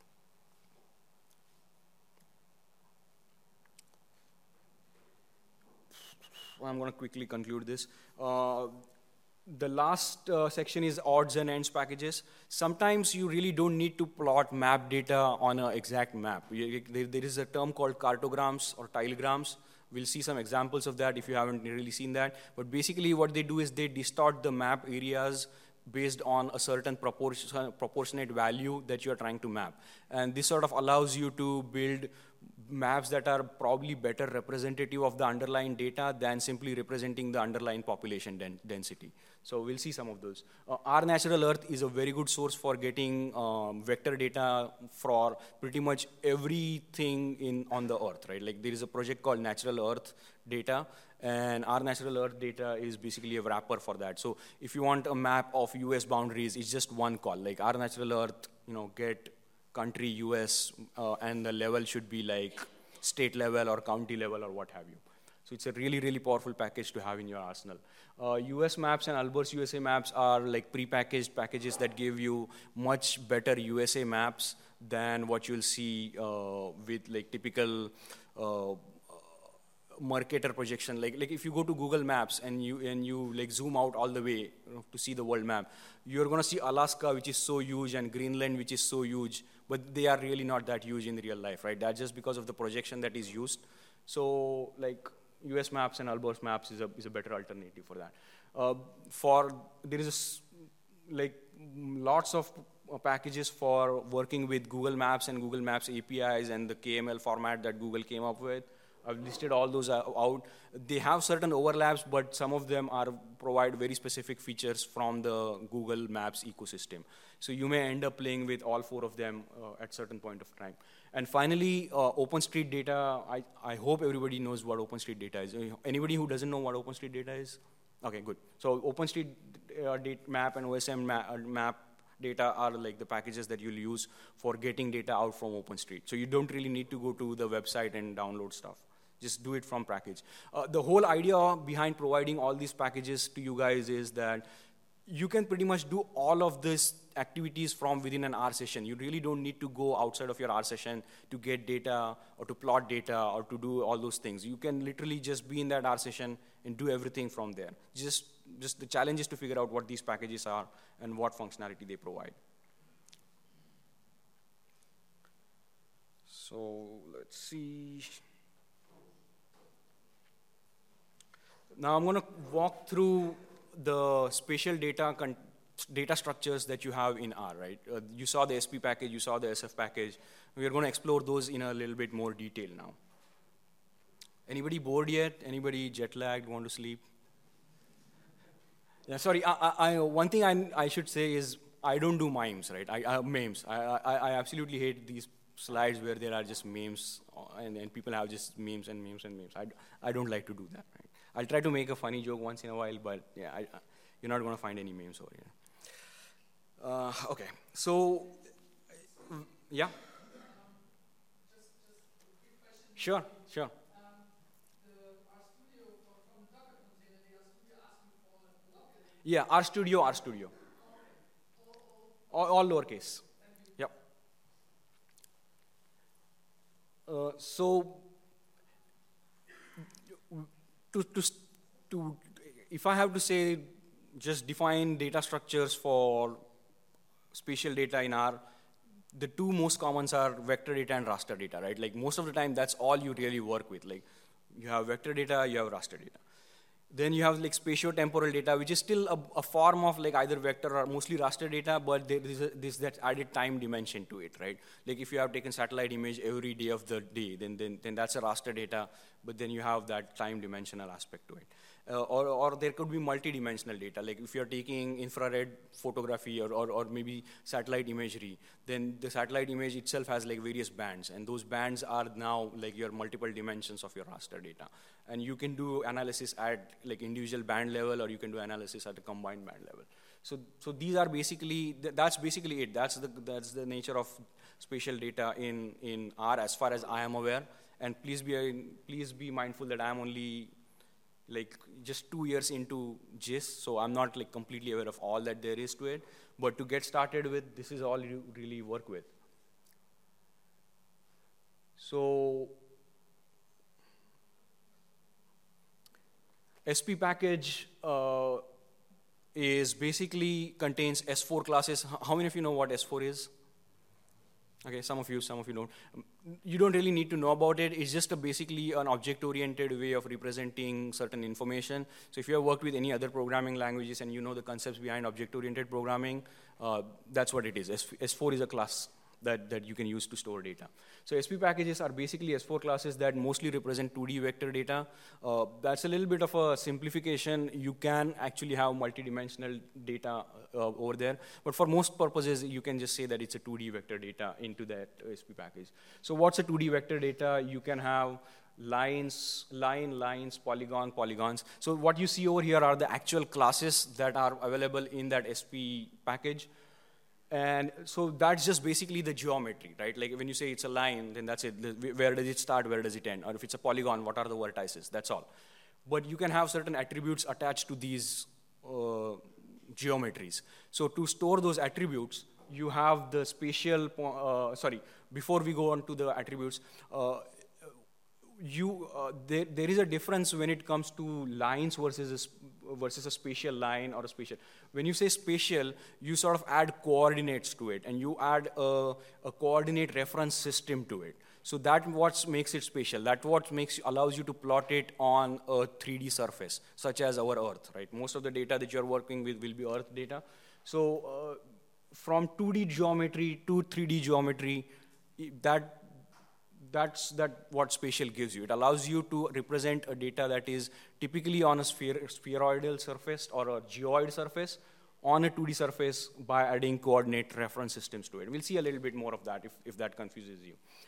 I'm going to quickly conclude this. Uh, The last uh, section is odds and ends packages. Sometimes you really don't need to plot map data on an exact map. There, there is a term called cartograms or tilegrams. We'll see some examples of that if you haven't really seen that. But basically what they do is they distort the map areas based on a certain proportion, proportionate value that you're trying to map. And this sort of allows you to build maps that are probably better representative of the underlying data than simply representing the underlying population den density. So we'll see some of those. Uh, R Natural Earth is a very good source for getting um, vector data for pretty much everything in on the Earth, right? Like there is a project called Natural Earth Data, and R Natural Earth Data is basically a wrapper for that. So if you want a map of U S boundaries, it's just one call. Like R Natural Earth, you know, get country U S, uh, and the level should be like state level or county level or what have you. So it's a really, really powerful package to have in your arsenal. Uh, U S maps and Albers U S A maps are like pre-packaged packages that give you much better U S A maps than what you'll see uh, with like typical uh, Mercator projection. Like, like if you go to Google Maps and you and you like zoom out all the way, you know, to see the world map, you're going to see Alaska, which is so huge, and Greenland, which is so huge, but they are really not that huge in real life, right? That's just because of the projection that is used. So like U S maps and Albers maps is a is a better alternative for that. Uh, for there is a, like lots of packages for working with Google Maps and Google Maps A P Is and the K M L format that Google came up with. I've listed all those out. They have certain overlaps, but some of them are provide very specific features from the Google Maps ecosystem. So you may end up playing with all four of them uh, at certain point of time. And finally, uh, OpenStreetData. I, I hope everybody knows what OpenStreetData is. Anybody who doesn't know what OpenStreetData is? Okay, good. So OpenStreetMap and O S M map, map data are like the packages that you'll use for getting data out from OpenStreet. So you don't really need to go to the website and download stuff. Just do it from package. Uh, the whole idea behind providing all these packages to you guys is that you can pretty much do all of these activities from within an R session. You really don't need to go outside of your R session to get data or to plot data or to do all those things. You can literally just be in that R session and do everything from there. Just, just the challenge is to figure out what these packages are and what functionality they provide. So let's see. Now I'm going to walk through the spatial data data structures that you have in R, right? Uh, you saw the S P package, you saw the S F package. We are going to explore those in a little bit more detail now. Anybody bored yet? Anybody jet lagged, want to sleep? Yeah, sorry, I, I, I, one thing I, I should say is I don't do mimes, right? I, I memes. I, I, I absolutely hate these slides where there are just memes and, and people have just memes and memes and memes. I, I don't like to do that, right? I'll try to make a funny joke once in a while, but yeah, I, I, you're not going to find any memes over here. Uh, okay, so, yeah? Sure, sure. Yeah, RStudio, RStudio. All, all lowercase. Yep. Uh, so, to, to, to, if I have to say, just define data structures for spatial data in R, the two most commons are vector data and raster data, right? Like most of the time, that's all you really work with. Like you have vector data, you have raster data. Then you have like spatiotemporal data, which is still a, a form of like either vector or mostly raster data, but there is this that added time dimension to it, right? Like if you have taken satellite image every day of the day, then then, then that's a raster data, but then you have that time dimensional aspect to it. Uh, or, or there could be multi-dimensional data, like if you're taking infrared photography or, or, or maybe satellite imagery, then the satellite image itself has like various bands, and those bands are now like your multiple dimensions of your raster data. And you can do analysis at like individual band level, or you can do analysis at a combined band level. So, so these are basically, that's basically it. That's the, that's the nature of spatial data in, in R as far as I am aware. And please be, please be mindful that I'm only like just two years into GIST, so I'm not like completely aware of all that there is to it. But to get started with, this is all you really work with. So S P package uh, is basically contains S four classes. How many of you know what S four is? Okay, some of you, some of you don't. You don't really need to know about it. It's just a basically an object-oriented way of representing certain information. So if you have worked with any other programming languages and you know the concepts behind object-oriented programming, uh, that's what it is. S four is a class that, that you can use to store data. So S P packages are basically S four classes that mostly represent two D vector data. Uh, that's a little bit of a simplification. You can actually have multidimensional data uh, over there, but for most purposes, you can just say that it's a two D vector data into that S P package. So what's a two D vector data? You can have lines, line, lines, polygon, polygons. So what you see over here are the actual classes that are available in that S P package. And so that's just basically the geometry, right? Like when you say it's a line, then that's it. Where does it start? Where does it end? Or if it's a polygon, what are the vertices? That's all. But you can have certain attributes attached to these uh, geometries. So to store those attributes, you have the spatial, uh, sorry, before we go on to the attributes, uh, you, uh, there, there is a difference when it comes to lines versus a, versus a spatial line or a spatial. When you say spatial, you sort of add coordinates to it, and you add a, a coordinate reference system to it. So that what makes it spatial. That what makes allows you to plot it on a three D surface, such as our Earth, right? Most of the data that you're working with will be Earth data. So uh, from two D geometry to three D geometry, that That's that what spatial gives you. It allows you to represent a data that is typically on a sphere, spheroidal surface or a geoid surface on a two D surface by adding coordinate reference systems to it. We'll see a little bit more of that if, if that confuses you.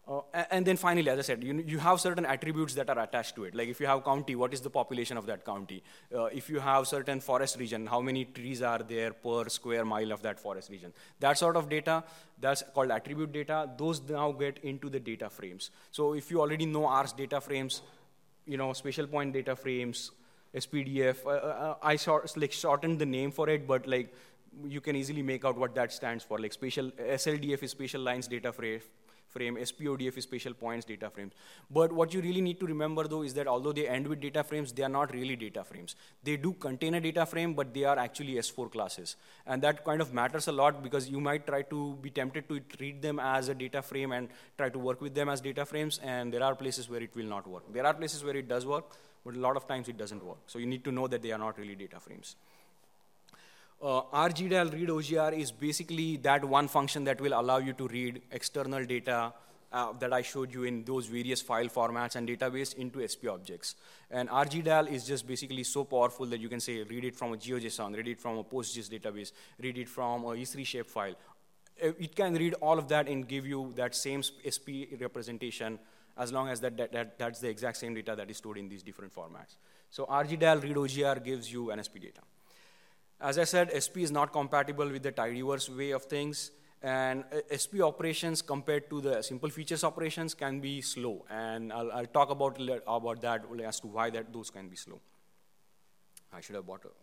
Uh, and then finally, as I said, you, you have certain attributes that are attached to it. Like if you have county, what is the population of that county? Uh, if you have certain forest region, how many trees are there per square mile of that forest region? That sort of data, that's called attribute data. Those now get into the data frames. So if you already know R's data frames, you know, spatial point data frames, S P D F, uh, uh, I sort, like shortened the name for it, but like you can easily make out what that stands for. Like spatial, S L D F is spatial lines data frame. frame, S P O D F is spatial points data frames. But what you really need to remember though is that although they end with data frames, they are not really data frames. They do contain a data frame, but they are actually S four classes. And that kind of matters a lot because you might try to be tempted to treat them as a data frame and try to work with them as data frames, and there are places where it will not work. There are places where it does work, but a lot of times it doesn't work. So you need to know that they are not really data frames. Uh, R G D A L read O G R is basically that one function that will allow you to read external data uh, that I showed you in those various file formats and database into S P objects. And R G D A L is just basically so powerful that you can say read it from a GeoJSON, read it from a PostGIS database, read it from a E three shapefile. It can read all of that and give you that same S P representation as long as that, that, that that's the exact same data that is stored in these different formats. So R G D A L read O G R gives you an S P data. As I said, S P is not compatible with the tidyverse way of things, and S P operations compared to the simple features operations can be slow, and I'll, I'll talk about, about that as to why that, those can be slow. I should have bought a...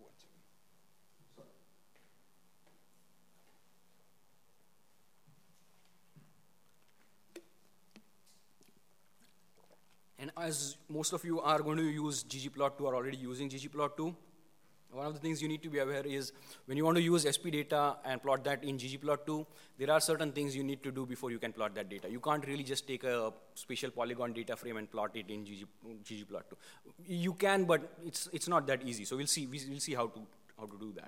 And as most of you are going to use ggplot two or already using ggplot two, one of the things you need to be aware is when you want to use S P data and plot that in ggplot two, there are certain things you need to do before you can plot that data. You can't really just take a spatial polygon data frame and plot it in ggplot two. You can, but it's, it's not that easy. So we'll see, we'll see how to, how to do that.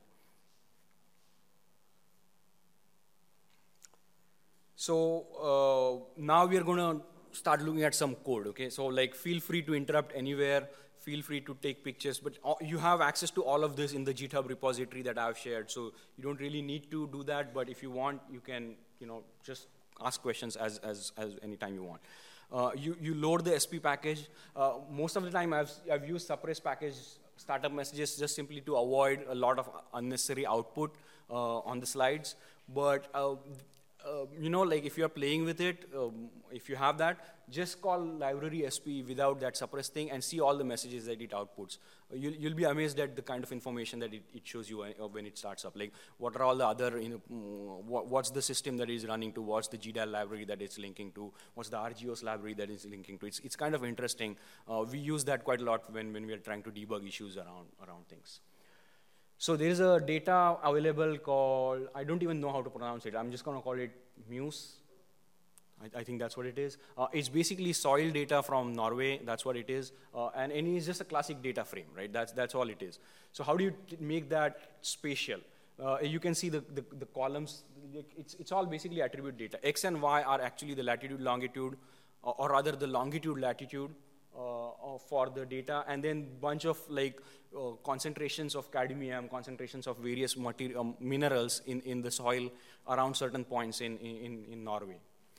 So uh, now we are going to start looking at some code, okay? So like feel free to interrupt anywhere. Feel free to take pictures, but you have access to all of this in the GitHub repository that I've shared, so you don't really need to do that, but if you want, you can, you know, just ask questions as, as, as anytime you want. Uh, you, you load the S P package. Uh, most of the time, I've, I've used suppress package startup messages just simply to avoid a lot of unnecessary output uh, on the slides, but uh, Uh, you know, like if you're playing with it, um, if you have that, just call library S P without that suppress thing and see all the messages that it outputs. Uh, you'll, you'll be amazed at the kind of information that it, it shows you uh, when it starts up. Like, what are all the other, you know, mm, what, what's the system that is running to, what's the G D A L library that it's linking to, what's the R G O S library that is linking to. It's, it's kind of interesting. Uh, we use that quite a lot when, when we are trying to debug issues around, around things. So there is a data available called, I don't even know how to pronounce it. I'm just going to call it Muse. I, I think that's what it is. Uh, it's basically soil data from Norway. That's what it is. Uh, and, and it's just a classic data frame, right? That's, that's all it is. So how do you make that spatial? Uh, you can see the, the, the columns. It's, it's all basically attribute data. X and Y are actually the latitude, longitude, or, or rather the longitude, latitude. Uh, for the data, and then bunch of like uh, concentrations of cadmium, concentrations of various material, um, minerals in, in the soil around certain points in, in, in Norway.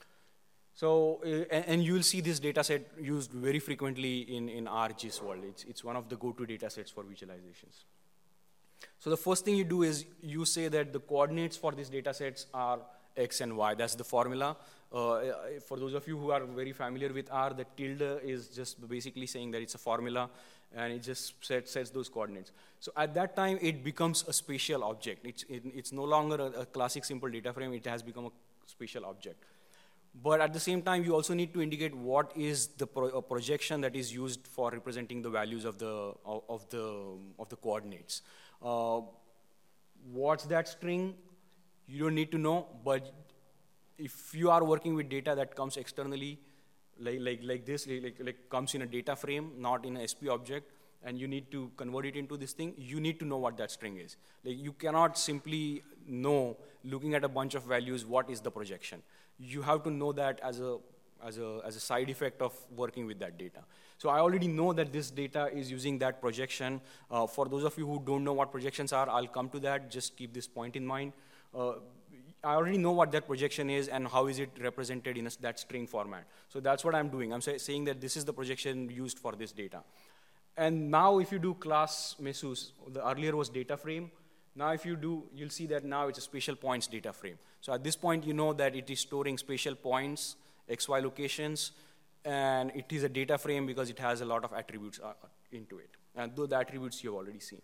So, uh, and, and you'll see this data set used very frequently in, in ArcGIS world. It's, it's one of the go-to data sets for visualizations. So the first thing you do is you say that the coordinates for these data sets are X and Y. That's the formula. Uh, for those of you who are very familiar with R, the tilde is just basically saying that it's a formula, and it just set, sets those coordinates. So at that time, it becomes a spatial object. It's, it, it's no longer a, a classic simple data frame. It has become a spatial object. But at the same time, you also need to indicate what is the pro projection that is used for representing the values of the, of, of the, of the coordinates. Uh, what's that string? You don't need to know, but if you are working with data that comes externally, like, like, like this, like, like comes in a data frame, not in an S P object, and you need to convert it into this thing, you need to know what that string is. Like, you cannot simply know, looking at a bunch of values, what is the projection. You have to know that as a, as a, as a side effect of working with that data. So I already know that this data is using that projection. Uh, for those of you who don't know what projections are, I'll come to that. Just keep this point in mind. Uh, I already know what that projection is and how is it represented in a, that string format. So that's what I'm doing. I'm say, saying that this is the projection used for this data. And now if you do class Mesos, the earlier was data frame. Now if you do, you'll see that now it's a spatial points data frame. So at this point, you know that it is storing spatial points, X Y locations, and it is a data frame because it has a lot of attributes uh, into it. And those attributes you've already seen.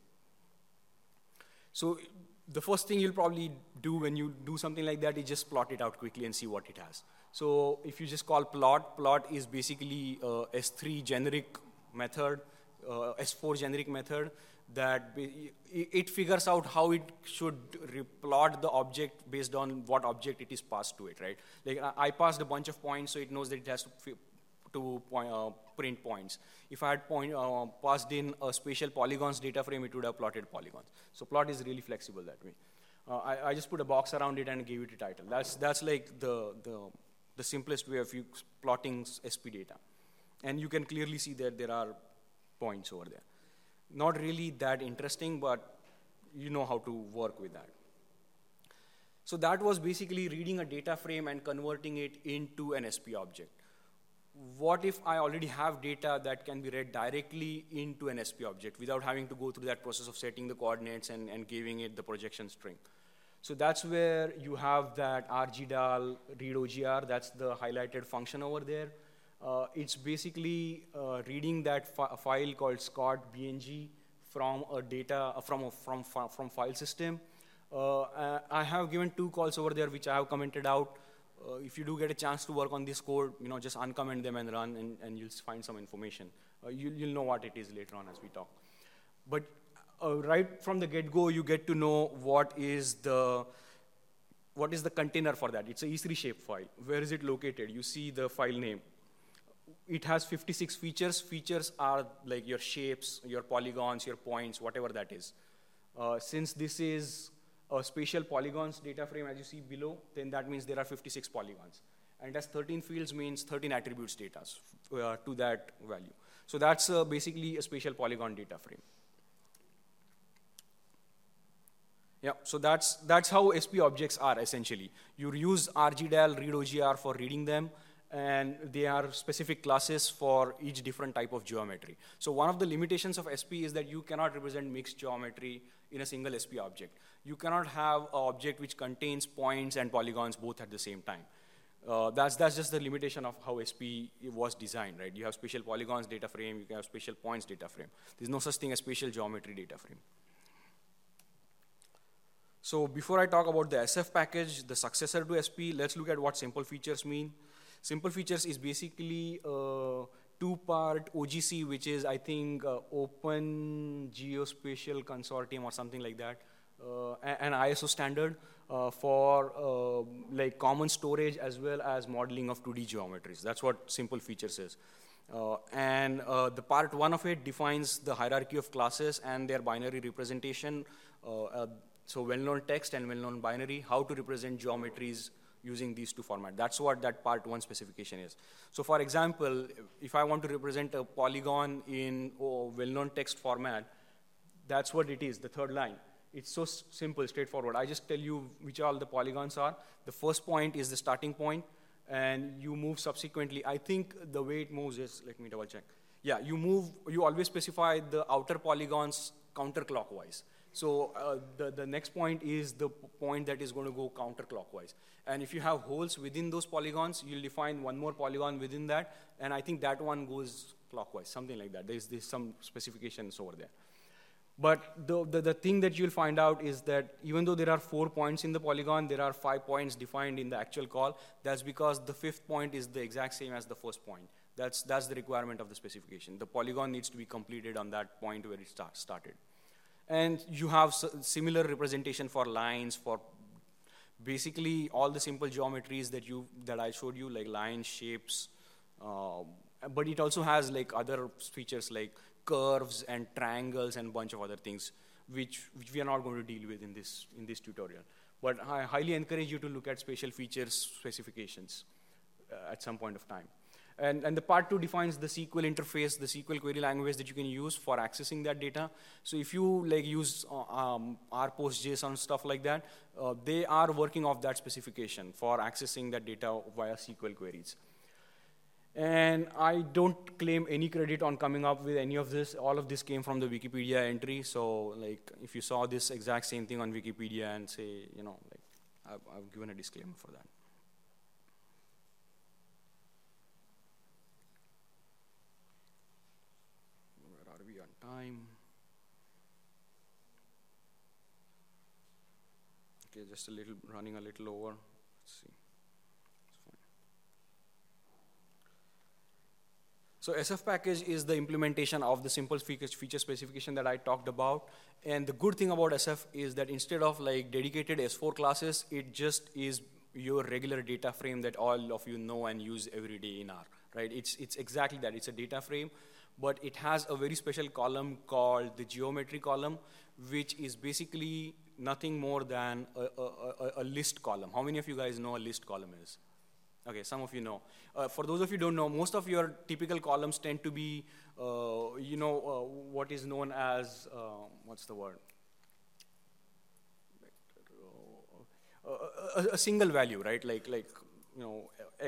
So the first thing you'll probably do when you do something like that is just plot it out quickly and see what it has. So if you just call plot, plot is basically uh, S three generic method, uh, S four generic method that it figures out how it should plot the object based on what object it is passed to it, right? Like I passed a bunch of points, so it knows that it has to, to point, uh, print points. If I had point, uh, passed in a spatial polygons data frame, it would have plotted polygons. So plot is really flexible that way. Uh, I, I just put a box around it and gave it a title. That's, that's like the, the, the simplest way of you plotting S P data. And you can clearly see that there are points over there. Not really that interesting, but you know how to work with that. So that was basically reading a data frame and converting it into an S P object. What if I already have data that can be read directly into an S P object without having to go through that process of setting the coordinates and, and giving it the projection string? So that's where you have that rgdal read O G R, that's the highlighted function over there. Uh, it's basically uh, reading that fi file called scott B N G from a data uh, from a from from file system. Uh, uh, I have given two calls over there which I have commented out. Uh, if you do get a chance to work on this code, you know, just uncomment them and run, and, and you'll find some information. Uh, you, you'll know what it is later on as we talk. But uh, right from the get-go, you get to know what is the what is the container for that. It's a E three shape file. Where is it located? You see the file name. It has fifty-six features. Features are like your shapes, your polygons, your points, whatever that is. Uh, since this is a spatial polygons data frame, as you see below, then that means there are fifty-six polygons. And as thirteen fields means thirteen attributes data uh, to that value. So that's uh, basically a spatial polygon data frame. Yeah, so that's, that's how S P objects are essentially. You use rgdal read O G R for reading them, and they are specific classes for each different type of geometry. So one of the limitations of S P is that you cannot represent mixed geometry in a single S P object. You cannot have an object which contains points and polygons both at the same time. Uh, that's, that's just the limitation of how S P was designed, right? You have spatial polygons data frame, you can have spatial points data frame. There's no such thing as spatial geometry data frame. So before I talk about the S F package, the successor to S P, let's look at what simple features mean. Simple features is basically a two-part O G C, which is, I think, uh, Open Geospatial Consortium or something like that, uh, an I S O standard uh, for uh, like common storage as well as modeling of two D geometries. That's what simple features is. Uh, and uh, the part one of it defines the hierarchy of classes and their binary representation. Uh, uh, so well-known text and well-known binary, how to represent geometries using these two formats. That's what that part one specification is. So for example, if I want to represent a polygon in oh, well-known text format, that's what it is, the third line. It's so simple, straightforward. I just tell you which all the polygons are. The first point is the starting point, and you move subsequently. I think the way it moves is, let me double check. Yeah, you move, you always specify the outer polygons counterclockwise. So uh, the, the next point is the point that is going to go counterclockwise. And if you have holes within those polygons, you'll define one more polygon within that, and I think that one goes clockwise, something like that. There's, there's some specifications over there. But the, the, the thing that you'll find out is that even though there are four points in the polygon, there are five points defined in the actual call. That's because the fifth point is the exact same as the first point. That's, that's the requirement of the specification. The polygon needs to be completed on that point where it start, started. And you have similar representation for lines, for basically all the simple geometries that you that I showed you, like lines, shapes. Uh, but it also has like other features like curves and triangles and a bunch of other things, which which we are not going to deal with in this in this tutorial. But I highly encourage you to look at spatial features specifications uh, at some point of time. And, and the part two defines the S Q L interface, the S Q L query language that you can use for accessing that data. So if you like use uh, um, R PostJSON, stuff like that, uh, they are working off that specification for accessing that data via S Q L queries. And I don't claim any credit on coming up with any of this. All of this came from the Wikipedia entry. So like, if you saw this exact same thing on Wikipedia and say, you know, like, I've, I've given a disclaimer for that. Where are we on time? Okay, just a little, running a little over. Let's see. So S F package is the implementation of the simple feature specification that I talked about. And the good thing about S F is that instead of like dedicated S four classes, it just is your regular data frame that all of you know and use every day in R, right? It's, it's exactly that, it's a data frame, but it has a very special column called the geometry column, which is basically nothing more than a, a, a, a list column. How many of you guys know a list column is? Okay, some of you know. Uh, for those of you who don't know, most of your typical columns tend to be, uh, you know, uh, what is known as, uh, what's the word? Uh, a, a single value, right? Like, like you know,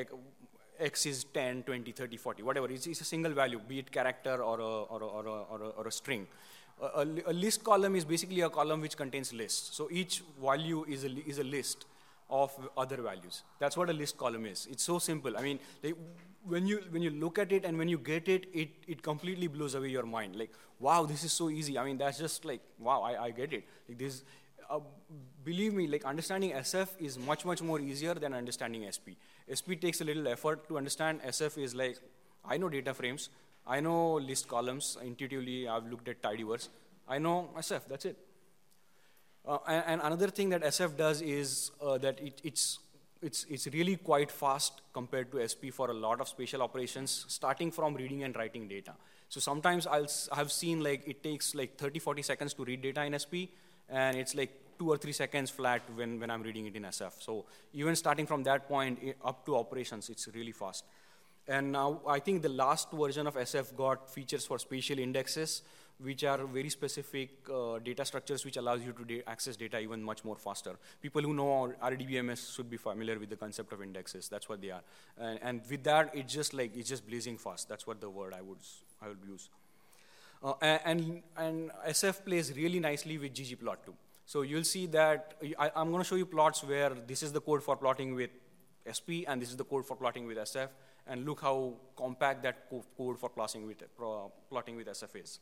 X is ten, twenty, thirty, forty, whatever. It's, it's a single value, be it character or a, or a, or a, or a, or a string. A, a, a list column is basically a column which contains lists. So each value is a, is a list of other values. That's what a list column is. It's so simple. I mean, like, when you when you look at it and when you get it, it it completely blows away your mind. Like, wow, this is so easy. I mean, that's just like, wow, I, I get it. Like this, uh, believe me, like understanding S F is much much more easier than understanding S P. S P takes a little effort to understand. S F is like, I know data frames, I know list columns. Intuitively, I've looked at tidyverse. I know S F. That's it. Uh, and, and another thing that S F does is uh, that it, it's, it's, it's really quite fast compared to S P for a lot of spatial operations, starting from reading and writing data. So sometimes I'll have seen like it takes like thirty, forty seconds to read data in S P, and it's like two or three seconds flat when, when I'm reading it in S F. So even starting from that point up to operations, it's really fast. And now I think the last version of S F got features for spatial indexes, which are very specific uh, data structures which allows you to da access data even much more faster. People who know R D B M S should be familiar with the concept of indexes. That's what they are. And, and with that, it's just like, it's just blazing fast. That's what the word I would, I would use. Uh, and, and S F plays really nicely with ggplot too. So you'll see that, I, I'm gonna show you plots where this is the code for plotting with S P and this is the code for plotting with S F. And look how compact that co code for plotting with, uh, plotting with S F is.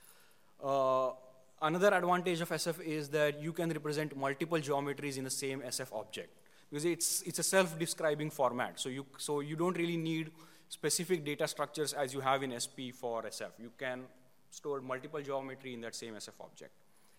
Uh, another advantage of S F is that you can represent multiple geometries in the same S F object, because it's, it's a self-describing format. So you, so you don't really need specific data structures as you have in S P for S F. You can store multiple geometry in that same S F object.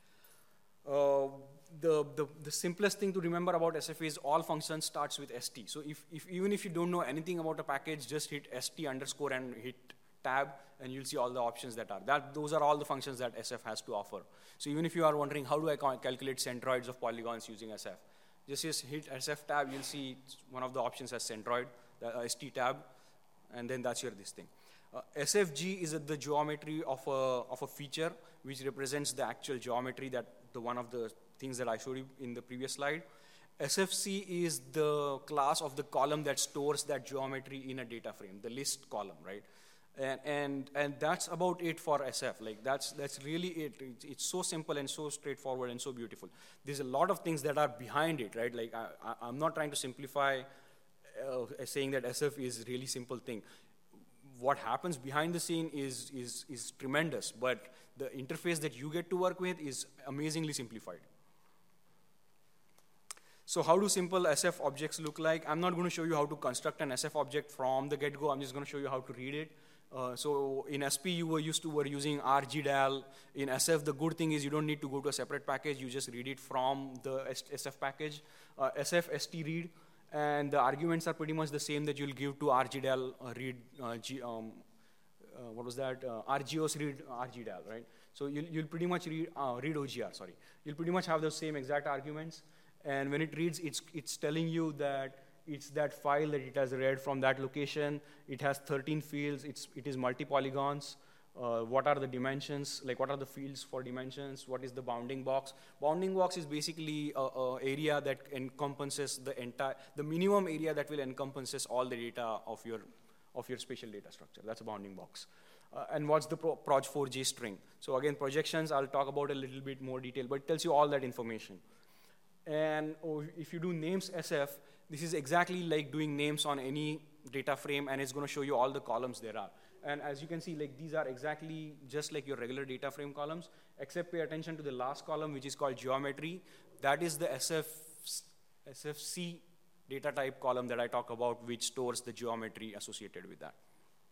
Uh, the, the, the simplest thing to remember about S F is all functions starts with S T. So if, if, even if you don't know anything about a package, just hit S T underscore and hit tab, and you'll see all the options that are. That, those are all the functions that S F has to offer. So even if you are wondering, how do I calculate centroids of polygons using S F? Just, just hit S F tab, you'll see one of the options as centroid, the uh, S T tab, and then that's your this thing. Uh, S F G is the geometry of a, of a feature which represents the actual geometry, that the one of the things that I showed you in the previous slide. S F C is the class of the column that stores that geometry in a data frame, the list column, right? And, and, and that's about it for S F. Like that's, that's really it. It's, it's so simple and so straightforward and so beautiful. There's a lot of things that are behind it, right? Like I, I, I'm not trying to simplify uh, saying that S F is a really simple thing. What happens behind the scene is, is, is tremendous, but the interface that you get to work with is amazingly simplified. So how do simple S F objects look like? I'm not going to show you how to construct an S F object from the get-go. I'm just going to show you how to read it. Uh, so in S P, you were used to were using R G D A L. In S F, the good thing is you don't need to go to a separate package. You just read it from the S F package. Uh, S F S T read, and the arguments are pretty much the same that you'll give to R G D A L uh, read. Uh, G, um, uh, what was that? Uh, R G O S read R G D A L, right? So you'll, you'll pretty much read uh, read O G R. Sorry, you'll pretty much have the same exact arguments. And when it reads, it's it's telling you that It's that file that it has read from that location. It has thirteen fields. It's, it is multi-polygons. Uh, what are the dimensions? Like, what are the fields for dimensions? What is the bounding box? Bounding box is basically a, a area that encompasses the entire, the minimum area that will encompasses all the data of your, of your spatial data structure. That's a bounding box. Uh, and what's the pro proj four j string? So again, projections, I'll talk about a little bit more detail, but it tells you all that information. And oh, if you do names S F, this is exactly like doing names on any data frame, and it's going to show you all the columns there are. And as you can see, like, these are exactly just like your regular data frame columns, except pay attention to the last column, which is called geometry. That is the S F, S F C data type column that I talk about, which stores the geometry associated with that.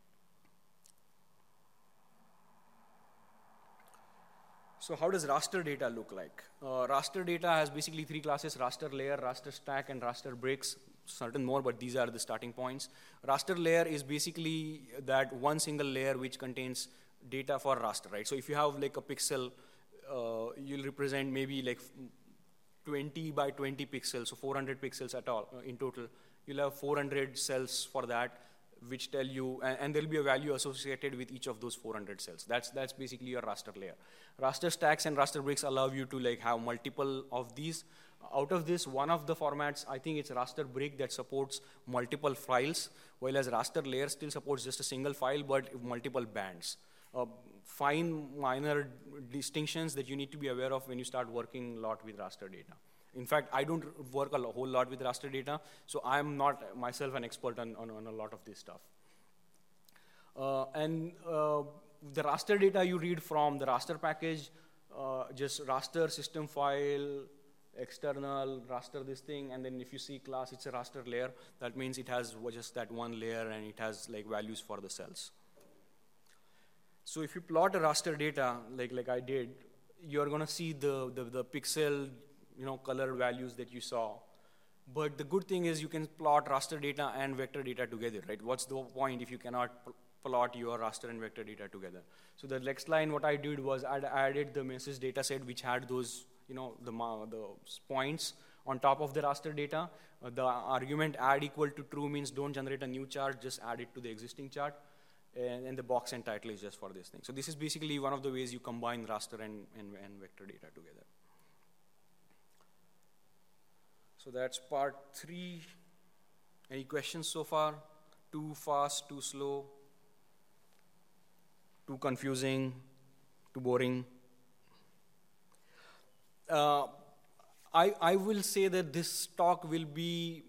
So how does raster data look like? Uh, raster data has basically three classes: raster layer, raster stack, and raster bricks. Certain more, but these are the starting points. Raster layer is basically that one single layer which contains data for raster, right? So if you have like a pixel, uh, you'll represent maybe like twenty by twenty pixels, so four hundred pixels at all uh, in total. You'll have four hundred cells for that, which tell you, and, and there'll be a value associated with each of those four hundred cells. That's, that's basically your raster layer. Raster stacks and raster bricks allow you to like have multiple of these. Out of this, one of the formats, I think it's raster brick that supports multiple files, while as raster layer still supports just a single file, but multiple bands. Uh, fine minor distinctions that you need to be aware of when you start working a lot with raster data. In fact, I don't work a whole lot with raster data, so I'm not myself an expert on, on, on a lot of this stuff. Uh, and uh, the raster data you read from the raster package, uh, just raster system file, external, raster this thing, and then if you see class, it's a raster layer. That means it has just that one layer and it has like values for the cells. So if you plot a raster data, like, like I did, you're gonna see the, the, the pixel, you know, color values that you saw. But the good thing is you can plot raster data and vector data together, right? What's the point if you cannot pl plot your raster and vector data together? So the next line, what I did was I added the message data set which had those, you know, the, the points on top of the raster data. Uh, the argument add equal to true means don't generate a new chart, just add it to the existing chart. And, and the box and title is just for this thing. So this is basically one of the ways you combine raster and, and, and vector data together. So that's part three. Any questions so far? Too fast, too slow, too confusing, too boring? Uh, I, I will say that this talk will be,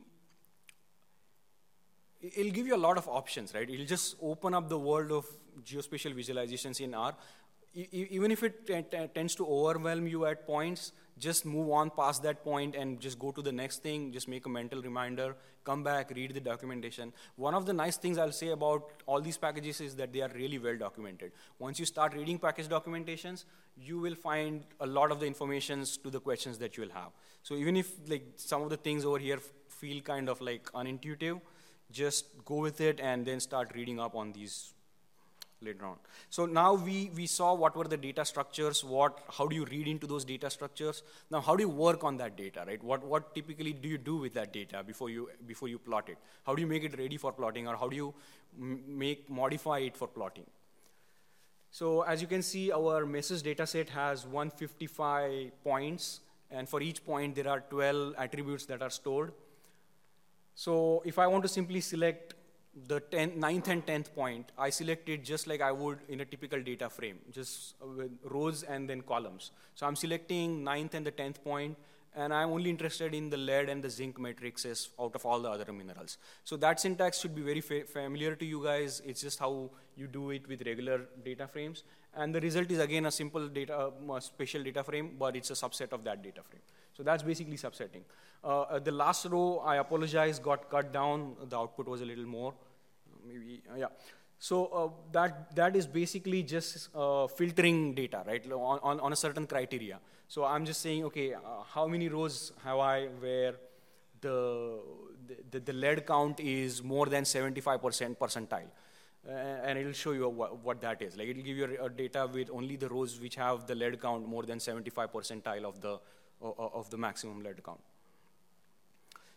it'll give you a lot of options, right? It'll just open up the world of geospatial visualizations in R. E even if it tends to overwhelm you at points, just move on past that point and just go to the next thing, just make a mental reminder, come back, read the documentation. One of the nice things I'll say about all these packages is that they are really well documented. Once you start reading package documentations, you will find a lot of the informations to the questions that you will have. So even if like some of the things over here feel kind of like unintuitive, just go with it and then start reading up on these later on. So now we, we saw what were the data structures, what, how do you read into those data structures. Now how do you work on that data, right? What, what typically do you do with that data before you, before you plot it? How do you make it ready for plotting, or how do you make, modify it for plotting? So as you can see, our message data set has one hundred fifty-five points, and for each point there are twelve attributes that are stored. So if I want to simply select the tenth, ninth and tenth point, I select it just like I would in a typical data frame, just with rows and then columns. So I'm selecting ninth and the tenth point, and I'm only interested in the lead and the zinc matrices out of all the other minerals. So that syntax should be very fa familiar to you guys. It's just how you do it with regular data frames. And the result is again a simple data, uh, spatial data frame, but it's a subset of that data frame. So that's basically subsetting. Uh, the last row, I apologize, got cut down. The output was a little more. Maybe, uh, yeah. So uh, that, that is basically just uh, filtering data, right, on, on, on a certain criteria. So I'm just saying, okay, uh, how many rows have I where the, the, the lead count is more than seventy-five percent percentile? Uh, and it'll show you what, what that is. Like, it'll give you a, a data with only the rows which have the lead count more than seventy-five percentile of the, uh, of the maximum lead count.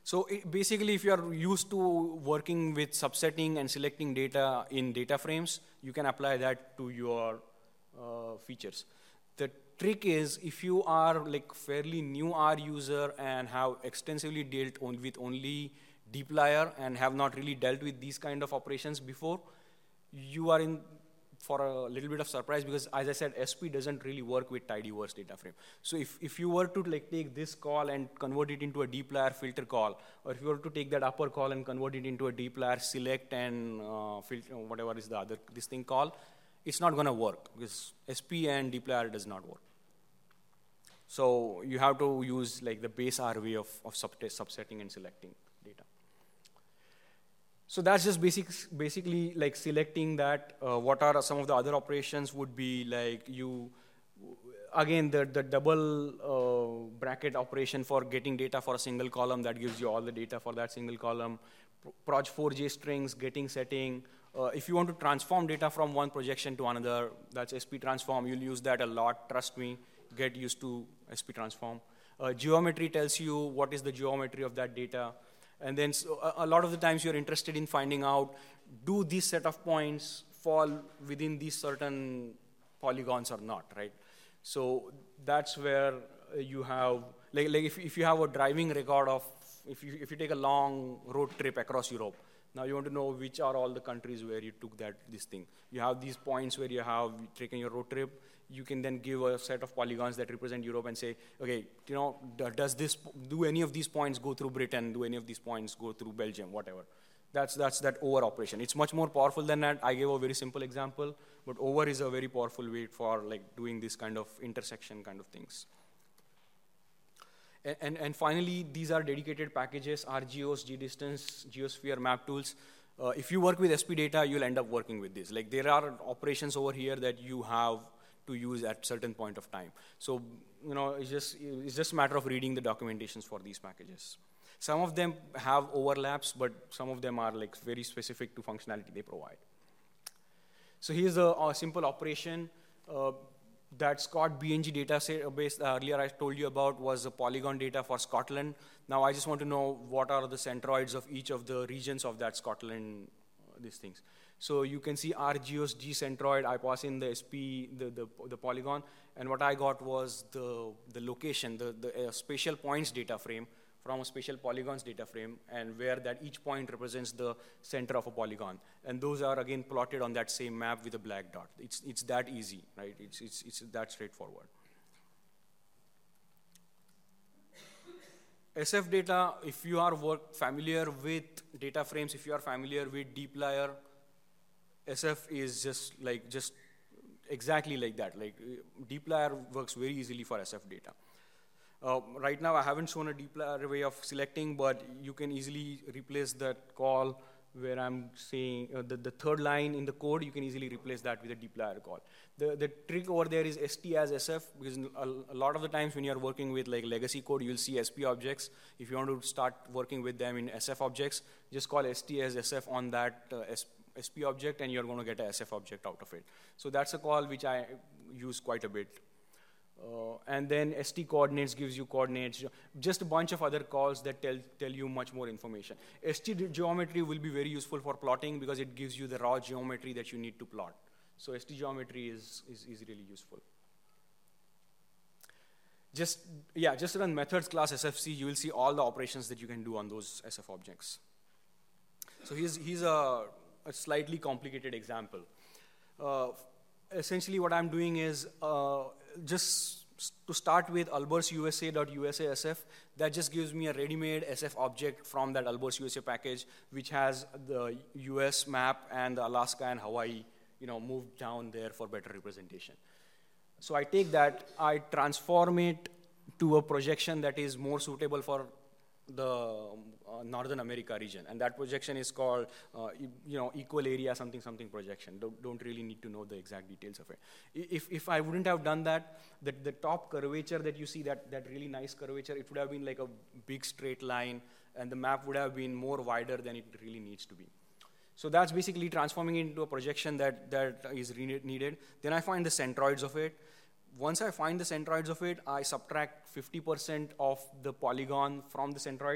So it, basically, if you are used to working with subsetting and selecting data in data frames, you can apply that to your uh, features. The trick is, if you are like fairly new R user and have extensively dealt on with only dplyr and have not really dealt with these kind of operations before, you are in for a little bit of surprise, because as I said, S P doesn't really work with tidyverse data frame. So if, if you were to like take this call and convert it into a dplyr filter call, or if you were to take that upper call and convert it into a dplyr select and uh, filter, whatever is the other, this thing call, it's not gonna work, because S P and dplyr does not work. So you have to use like the base R way of, of subsetting and selecting data. So that's just basic, basically like selecting that. Uh, what are some of the other operations would be like you, again, the, the double uh, bracket operation for getting data for a single column that gives you all the data for that single column. proj four j strings, getting, setting. Uh, if you want to transform data from one projection to another, that's S P transform. You'll use that a lot, trust me. Get used to S P transform. Uh, geometry tells you what is the geometry of that data. And then so a, a lot of the times you're interested in finding out, do these set of points fall within these certain polygons or not, right? So that's where you have, like, like if, if you have a driving record of, if you, if you take a long road trip across Europe, now you want to know which are all the countries where you took that, this thing. You have these points where you have taken your road trip. You can then give a set of polygons that represent Europe and say, okay, you know, does this, do any of these points go through Britain? Do any of these points go through Belgium? Whatever. That's, that's that over operation. It's much more powerful than that. I gave a very simple example, but over is a very powerful way for like doing this kind of intersection kind of things. And, and, and finally, these are dedicated packages, ArcGeos, GDistance, Geosphere, map tools. Uh, if you work with S P data, you'll end up working with this. Like there are operations over here that you have to use at certain point of time. So, you know, it's just, it's just a matter of reading the documentations for these packages. Some of them have overlaps, but some of them are like very specific to functionality they provide. So here's a, a simple operation. Uh, that Scott B N G database uh, earlier I told you about was a polygon data for Scotland. Now I just want to know what are the centroids of each of the regions of that Scotland, uh, these things. So you can see ArcGeos G centroid, I pass in the S P, the, the, the polygon, and what I got was the, the location, the, the uh, spatial points data frame from a spatial polygons data frame, and where that each point represents the center of a polygon. And those are again plotted on that same map with a black dot. It's, it's that easy, right? It's, it's, it's that straightforward. S F data, if you are work familiar with data frames, if you are familiar with dplyr, S F is just like, just exactly like that. Like dplyr works very easily for S F data. Uh, right now, I haven't shown a dplyr way of selecting, but you can easily replace that call where I'm saying uh, the, the third line in the code, you can easily replace that with a dplyr call. The, the trick over there is st as S F, because a, a lot of the times when you're working with like legacy code, you'll see S P objects. If you want to start working with them in S F objects, just call st as S F on that uh, S P object, and you're going to get a S F object out of it. So that's a call which I use quite a bit. Uh, and then st coordinates gives you coordinates, just a bunch of other calls that tell, tell you much more information. St geometry will be very useful for plotting because it gives you the raw geometry that you need to plot. So st geometry is, is, is really useful. Just, yeah, just run methods class S F C, you will see all the operations that you can do on those S F objects. So here's, here's a, a slightly complicated example. Uh, essentially what I'm doing is, uh, just to start with albers U S A.U S A S F, that just gives me a ready-made S F object from that albers U S A package, which has the U S map and the Alaska and Hawaii, you know, moved down there for better representation. So I take that, I transform it to a projection that is more suitable for the uh, Northern America region, and that projection is called, uh, you know, equal area something something projection. Don't, don't really need to know the exact details of it. If, if I wouldn't have done that, the, the top curvature that you see, that, that really nice curvature, it would have been like a big straight line, and the map would have been more wider than it really needs to be. So that's basically transforming it into a projection that, that is needed. Then I find the centroids of it. Once I find the centroids of it, I subtract fifty percent of the polygon from the centroid.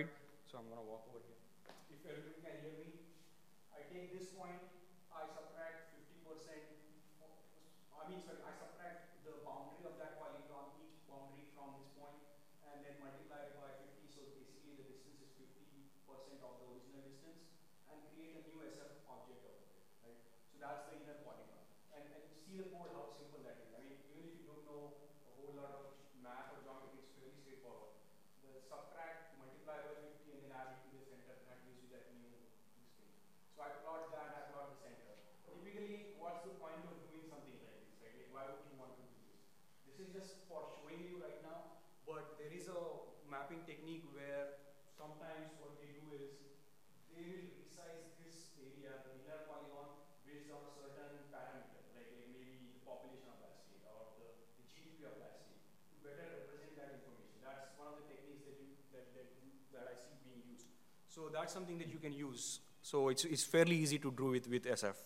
So I'm going to walk over here. If everybody can hear me, I take this point, I subtract fifty percent, I mean, sorry, I subtract the boundary of that polygon, each boundary from this point, and then multiply it by fifty, so basically the distance is fifty percent of the original distance, and create a new S F object out of it, right? So that's the inner polygon. And, and you see the code, how simple that is. I mean, even if you don't know a whole lot of math or geometry, it's fairly straightforward. The subtract, multiply by fifty, and then add it to the center, that gives you that new thing. So I plot that, I plot the center. Typically, what's the point of doing something like this, right? Like, why would you want to do this? This is just for showing you right now, but there is a mapping technique where sometimes what they do is they will resize this area, the inner polygon, based on a certain parameter, like, like maybe the population of that state or the, the G D P of that state, to better represent that information. That's one of the techniques that you that that, that I see being used. So that's something that you can use. So it's it's fairly easy to do with with S F.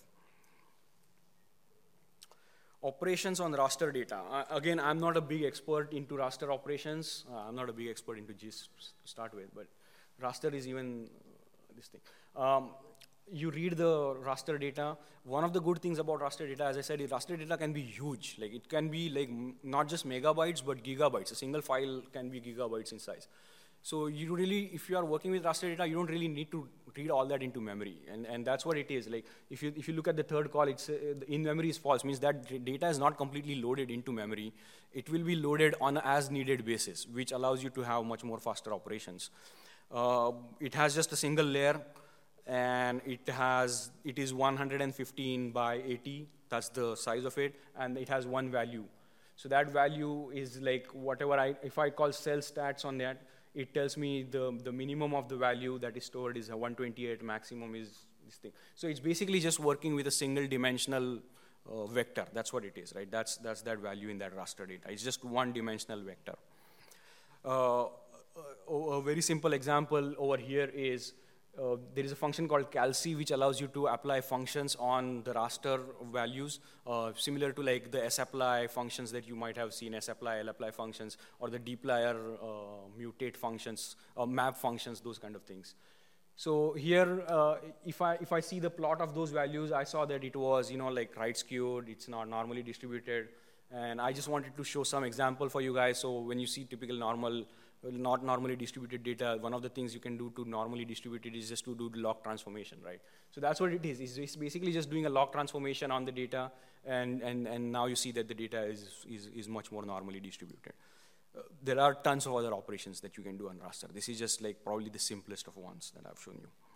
Operations on raster data. Uh, again, I'm not a big expert into raster operations. Uh, I'm not a big expert into GIS to start with, but raster is even uh, this thing. Um, you read the raster data. One of the good things about raster data, as I said, is raster data can be huge. Like it can be like m not just megabytes, but gigabytes. A single file can be gigabytes in size. So you really, if you are working with raster data, you don't really need to read all that into memory, and and that's what it is. Like if you if you look at the third call, it's uh, in memory is false, means that data is not completely loaded into memory. It will be loaded on an as needed basis, which allows you to have much more faster operations. Uh, it has just a single layer, and it has it is one hundred fifteen by eighty. That's the size of it, and it has one value. So that value is like whatever I if I call cell stats on that. It tells me the, the minimum of the value that is stored is one twenty-eight, maximum is this thing. So it's basically just working with a single dimensional uh, vector. That's what it is, right? That's, that's that value in that raster data. It's just one dimensional vector. Uh, a, a very simple example over here is uh, there is a function called calc, which allows you to apply functions on the raster values, uh, similar to like the sapply functions that you might have seen, sapply, lapply functions, or the dplyr uh, mutate functions, or map functions, those kind of things. So here, uh, if I if I see the plot of those values, I saw that it was you know like right skewed. It's not normally distributed, and I just wanted to show some example for you guys. So when you see typical normal. Well, not normally distributed data, one of the things you can do to normally distribute it is just to do the log transformation, right? So that's what it is. It's basically just doing a log transformation on the data, and, and, and now you see that the data is, is, is much more normally distributed. Uh, there are tons of other operations that you can do on raster. This is just like probably the simplest of ones that I've shown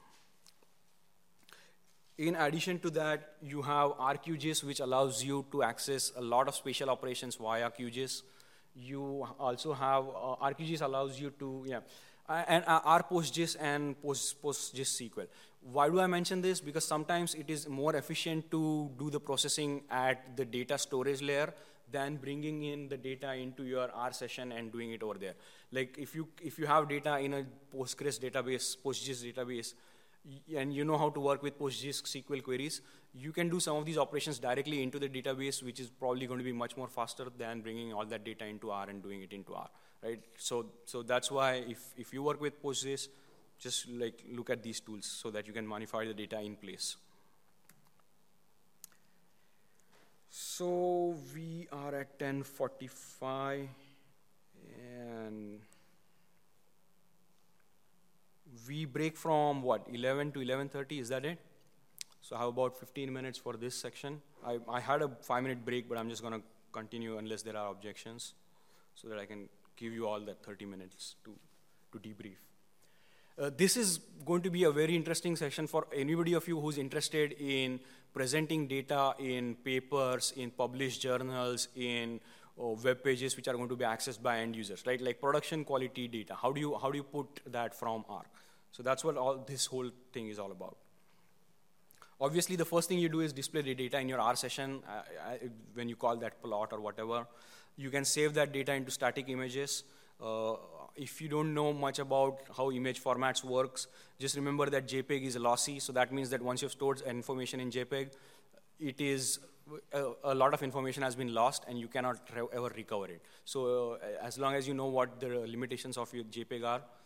you. In addition to that, you have R Q G I S, which allows you to access a lot of spatial operations via Q G I S. You also have, uh, R Q G I S allows you to, yeah, uh, and uh, R PostGIS and Post, PostGIS S Q L. Why do I mention this? Because sometimes it is more efficient to do the processing at the data storage layer than bringing in the data into your R session and doing it over there. Like if you, if you have data in a Postgres database, PostGIS database, and you know how to work with PostGIS S Q L queries, you can do some of these operations directly into the database, which is probably going to be much more faster than bringing all that data into R and doing it into R, right? So, so that's why if, if you work with PostGIS, just like look at these tools so that you can modify the data in place. So we are at ten forty-five, and we break from what, eleven to eleven thirty, is that it? So how about fifteen minutes for this section? I, I had a five minute break, but I'm just gonna continue unless there are objections so that I can give you all that thirty minutes to, to debrief. Uh, this is going to be a very interesting session for anybody of you who's interested in presenting data in papers, in published journals, in uh, web pages which are going to be accessed by end users, right? Like production quality data. How do you, how do you put that from R? So that's what all this whole thing is all about. Obviously, the first thing you do is display the data in your R session uh, when you call that plot or whatever. You can save that data into static images. Uh, if you don't know much about how image formats works, just remember that JPEG is lossy. So that means that once you've stored information in JPEG, it is a, a lot of information has been lost and you cannot ever recover it. So uh, as long as you know what the limitations of your JPEG are,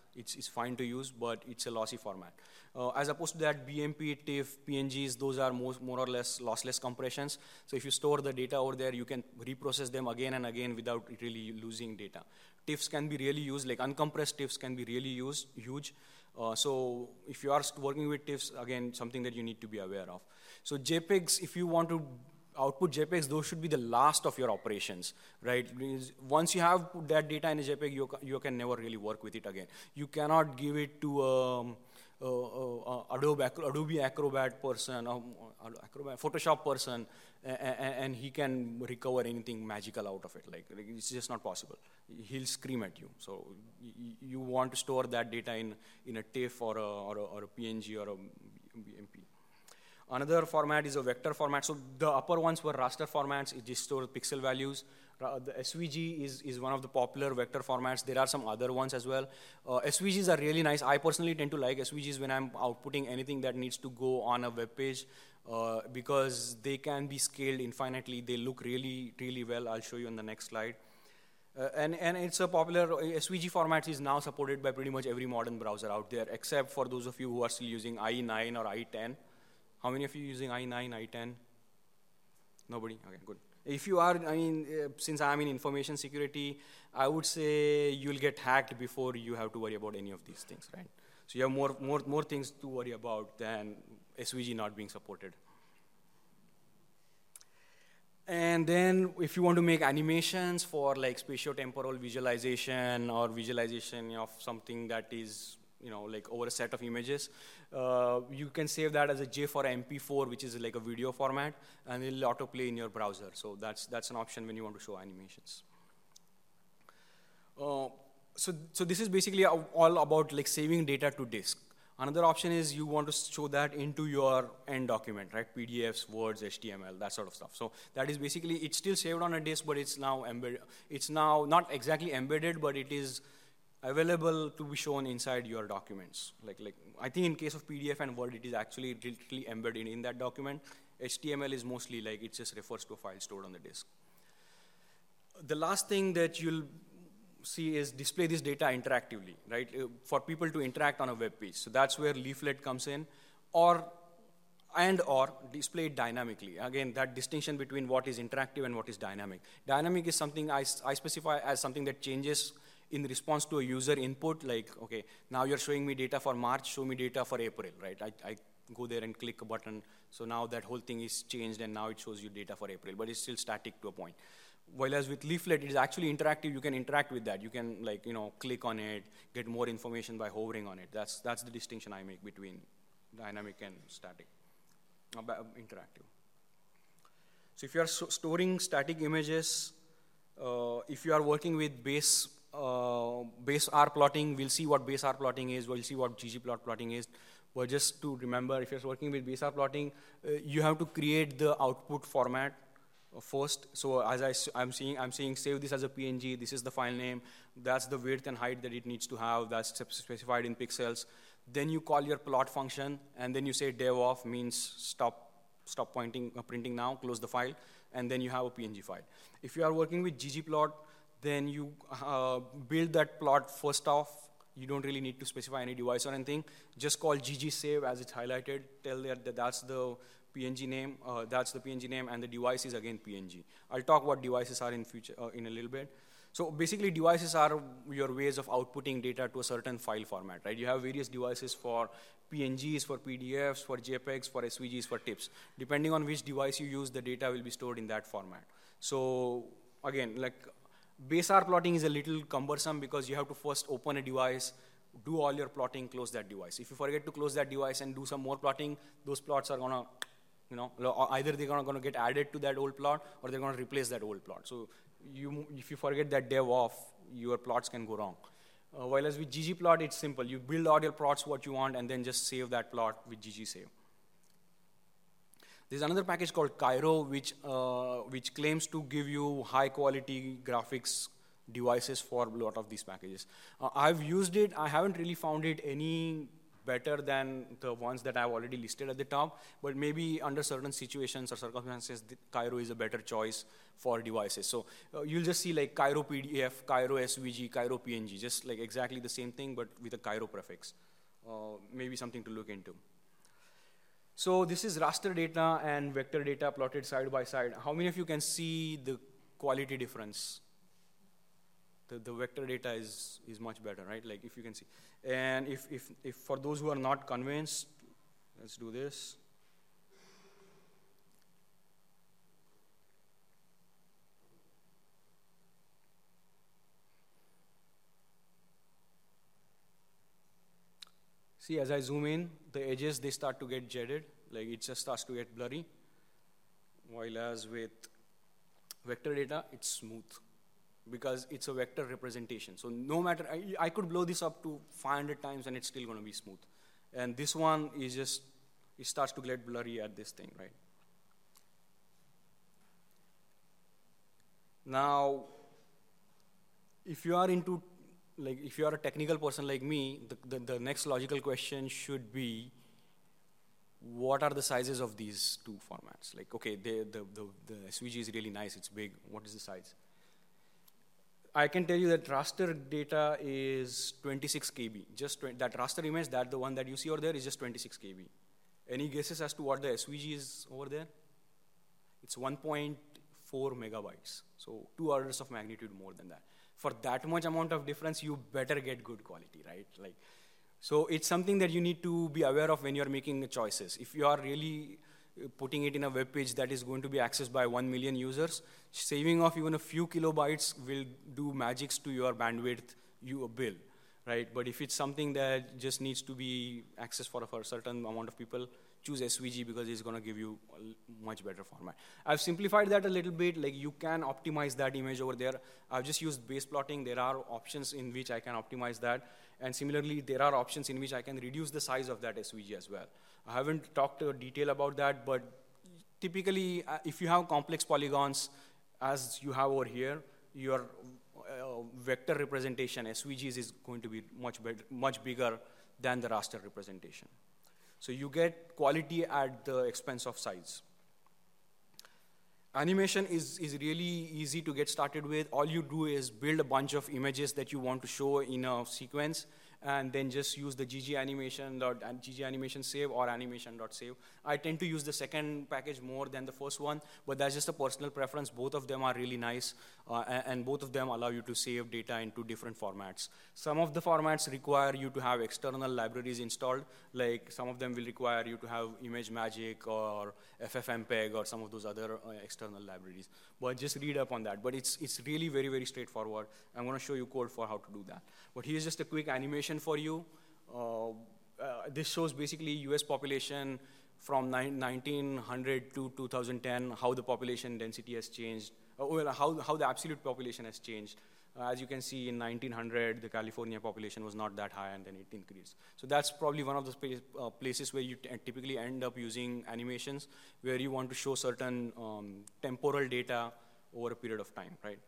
It's, it's fine to use, but it's a lossy format. Uh, as opposed to that, B M P, TIFF, P N Gs, those are more, more or less lossless compressions. So if you store the data over there, you can reprocess them again and again without really losing data. TIFFs can be really used, like uncompressed TIFFs can be really used, huge. Uh, so if you are working with TIFFs, again, something that you need to be aware of. So JPEGs, if you want to output JPEGs, those should be the last of your operations, right? Once you have put that data in a JPEG, you, you can never really work with it again. You cannot give it to um, uh, uh, Adobe, Adobe Acrobat person, um, Acrobat, Photoshop person, and, and he can recover anything magical out of it. Like, like it's just not possible. He'll scream at you. So you want to store that data in, in a TIFF or a, or a, or a P N G or a B M P. Another format is a vector format. So the upper ones were raster formats. It just stores pixel values. The S V G is, is one of the popular vector formats. There are some other ones as well. Uh, S V Gs are really nice. I personally tend to like S V Gs when I'm outputting anything that needs to go on a web page uh, because they can be scaled infinitely. They look really, really well. I'll show you on the next slide. Uh, and, and it's a popular, S V G format is now supported by pretty much every modern browser out there, except for those of you who are still using I E nine or I E ten. How many of you using I E nine, I E ten? Nobody? Okay, good. If you are, I mean, uh, since I'm in information security, I would say you'll get hacked before you have to worry about any of these things, right? So you have more, more, more things to worry about than S V G not being supported. And then if you want to make animations for like spatiotemporal visualization or visualization of something that is, you know, like over a set of images, uh, you can save that as a J for M P four, which is like a video format, and it'll autoplay in your browser. So that's, that's an option when you want to show animations. Uh, so, so this is basically all about like saving data to disk. Another option is you want to show that into your end document, right? P D Fs, Words, H T M L, that sort of stuff. So that is basically, it's still saved on a disk, but it's now embedded. It's now not exactly embedded, but it is available to be shown inside your documents. Like, like I think in case of P D F and Word, it is actually literally embedded in that document. H T M L is mostly like, it just refers to a file stored on the disk. The last thing that you'll see is display this data interactively, right? Uh, for people to interact on a web page. So that's where Leaflet comes in, or and or display it dynamically. Again, that distinction between what is interactive and what is dynamic. Dynamic is something I, I specify as something that changes in response to a user input, like, okay, now you're showing me data for March, show me data for April, right? I, I go there and click a button, so now that whole thing is changed and now it shows you data for April, but it's still static to a point. Whereas with Leaflet, it is actually interactive. You can interact with that. You can, like, you know, click on it, get more information by hovering on it. That's, that's the distinction I make between dynamic and static, uh, interactive. So if you are so storing static images, uh, if you are working with base, uh, base R plotting, we'll see what base R plotting is. We'll see what ggplot plotting is. But just to remember, if you're working with base R plotting, uh, you have to create the output format first. So as I, I'm seeing, I'm saying save this as a P N G, this is the file name, that's the width and height that it needs to have, that's specified in pixels. Then you call your plot function, and then you say dev off means stop, stop pointing, uh, printing now, close the file, and then you have a P N G file. If you are working with ggplot, then you uh, build that plot first off. You don't really need to specify any device or anything. Just call ggsave as it's highlighted, tell that, that that's the P N G name, uh, that's the P N G name, and the device is again P N G. I'll talk what devices are in future uh, in a little bit. So basically, devices are your ways of outputting data to a certain file format, right? You have various devices for P N Gs, for P D Fs, for JPEGs, for S V Gs, for TIFFs. Depending on which device you use, the data will be stored in that format. So again, like base R plotting is a little cumbersome because you have to first open a device, do all your plotting, close that device. If you forget to close that device and do some more plotting, those plots are gonna, you know, either they're gonna, gonna get added to that old plot or they're gonna replace that old plot. So you, if you forget that dev off, your plots can go wrong. Uh, while as with ggplot, it's simple. You build all your plots what you want and then just save that plot with ggsave. There's another package called Cairo, which, uh, which claims to give you high quality graphics devices for a lot of these packages. Uh, I've used it. I haven't really found it any better than the ones that I've already listed at the top, but maybe under certain situations or circumstances, Cairo is a better choice for devices. So uh, you'll just see like Cairo P D F, Cairo S V G, Cairo P N G, just like exactly the same thing, but with a Cairo prefix. Uh, maybe something to look into. So this is raster data and vector data plotted side by side. How many of you can see the quality difference? The, the vector data is, is much better, right? Like if you can see. And if, if, if for those who are not convinced, let's do this. See, as I zoom in, the edges, they start to get jetted. Like it just starts to get blurry. While as with vector data, it's smooth, because it's a vector representation. So no matter, I, I could blow this up to five hundred times and it's still going to be smooth. And this one is just, it starts to get blurry at this thing, right? Now, if you are into, like if you are a technical person like me, the, the, the next logical question should be, what are the sizes of these two formats? Like, okay, they, the, the, the S V G is really nice, it's big, what is the size? I can tell you that raster data is twenty-six K B. Just that raster image, that the one that you see over there is just twenty-six K B. Any guesses as to what the S V G is over there? It's one point four megabytes. So two orders of magnitude more than that. For that much amount of difference, you better get good quality, right? Like, so it's something that you need to be aware of when you're making choices. If you are really putting it in a web page that is going to be accessed by one million users, saving off even a few kilobytes will do magics to your bandwidth you bill, right? But if it's something that just needs to be accessed for, for a certain amount of people, choose S V G because it's going to give you a much better format. I've simplified that a little bit. Like you can optimize that image over there. I've just used base plotting. There are options in which I can optimize that. And similarly, there are options in which I can reduce the size of that S V G as well. I haven't talked in detail about that, but typically, uh, if you have complex polygons, as you have over here, your uh, vector representation, S V Gs, is going to be much better, much bigger than the raster representation. So you get quality at the expense of size. Animation is, is really easy to get started with. All you do is build a bunch of images that you want to show in a sequence, and then just use the G G animation dot G G animation save or animation dot save. I tend to use the second package more than the first one, but that's just a personal preference. Both of them are really nice, uh, and, and both of them allow you to save data into different formats. Some of the formats require you to have external libraries installed, like some of them will require you to have ImageMagick or FFmpeg or some of those other uh, external libraries. But just read up on that. But it's, it's really very, very straightforward. I'm going to show you code for how to do that. But here's just a quick animation for you. Uh, uh, this shows basically U S population from nineteen hundred to two thousand ten, how the population density has changed, uh, well, how, how the absolute population has changed. Uh, as you can see, in nineteen hundred, the California population was not that high, and then it increased. So that's probably one of the space, uh, places where you typically end up using animations, where you want to show certain um, temporal data over a period of time, right?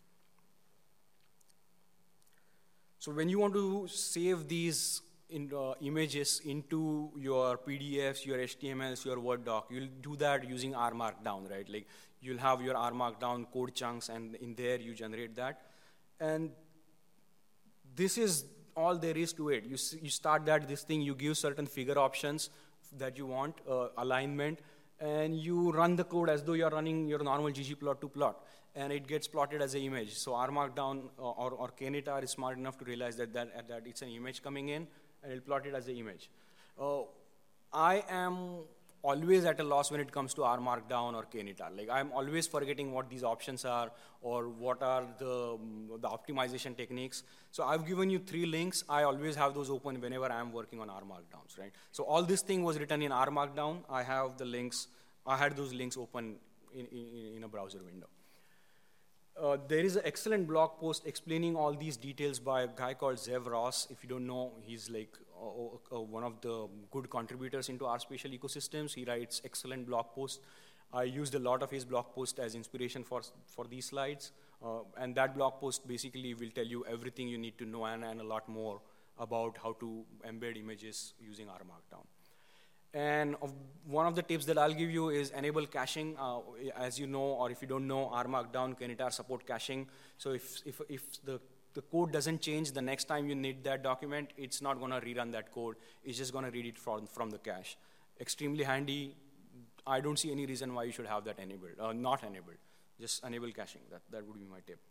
So when you want to save these in, uh, images into your P D Fs, your H T M Ls, your Word doc, you'll do that using R Markdown, right? Like you'll have your R Markdown code chunks, and in there you generate that. And this is all there is to it. You, you start that, this thing, you give certain figure options that you want, uh, alignment, and you run the code as though you're running your normal ggplot to plot, and it gets plotted as an image. So R Markdown uh, or, or Knitar is smart enough to realize that, that, that it's an image coming in, and it'll plot it as an image. Uh, I am always at a loss when it comes to R Markdown or Knitar. Like I'm always forgetting what these options are or what are the, um, the optimization techniques. So I've given you three links. I always have those open whenever I'm working on R Markdowns, right? So all this thing was written in R Markdown. I have the links, I had those links open in, in, in a browser window. Uh, there is an excellent blog post explaining all these details by a guy called Zev Ross. If you don't know, he's like uh, uh, one of the good contributors into our spatial ecosystems. He writes excellent blog posts. I used a lot of his blog post as inspiration for, for these slides. Uh, and that blog post basically will tell you everything you need to know and, and a lot more about how to embed images using R Markdown. And of one of the tips that I'll give you is enable caching. Uh, as you know, or if you don't know, R Markdown can entire support caching. So if, if, if the, the code doesn't change the next time you need that document, it's not going to rerun that code. It's just going to read it from, from the cache. Extremely handy. I don't see any reason why you should have that enabled, uh, not enabled. Just enable caching. That, that would be my tip.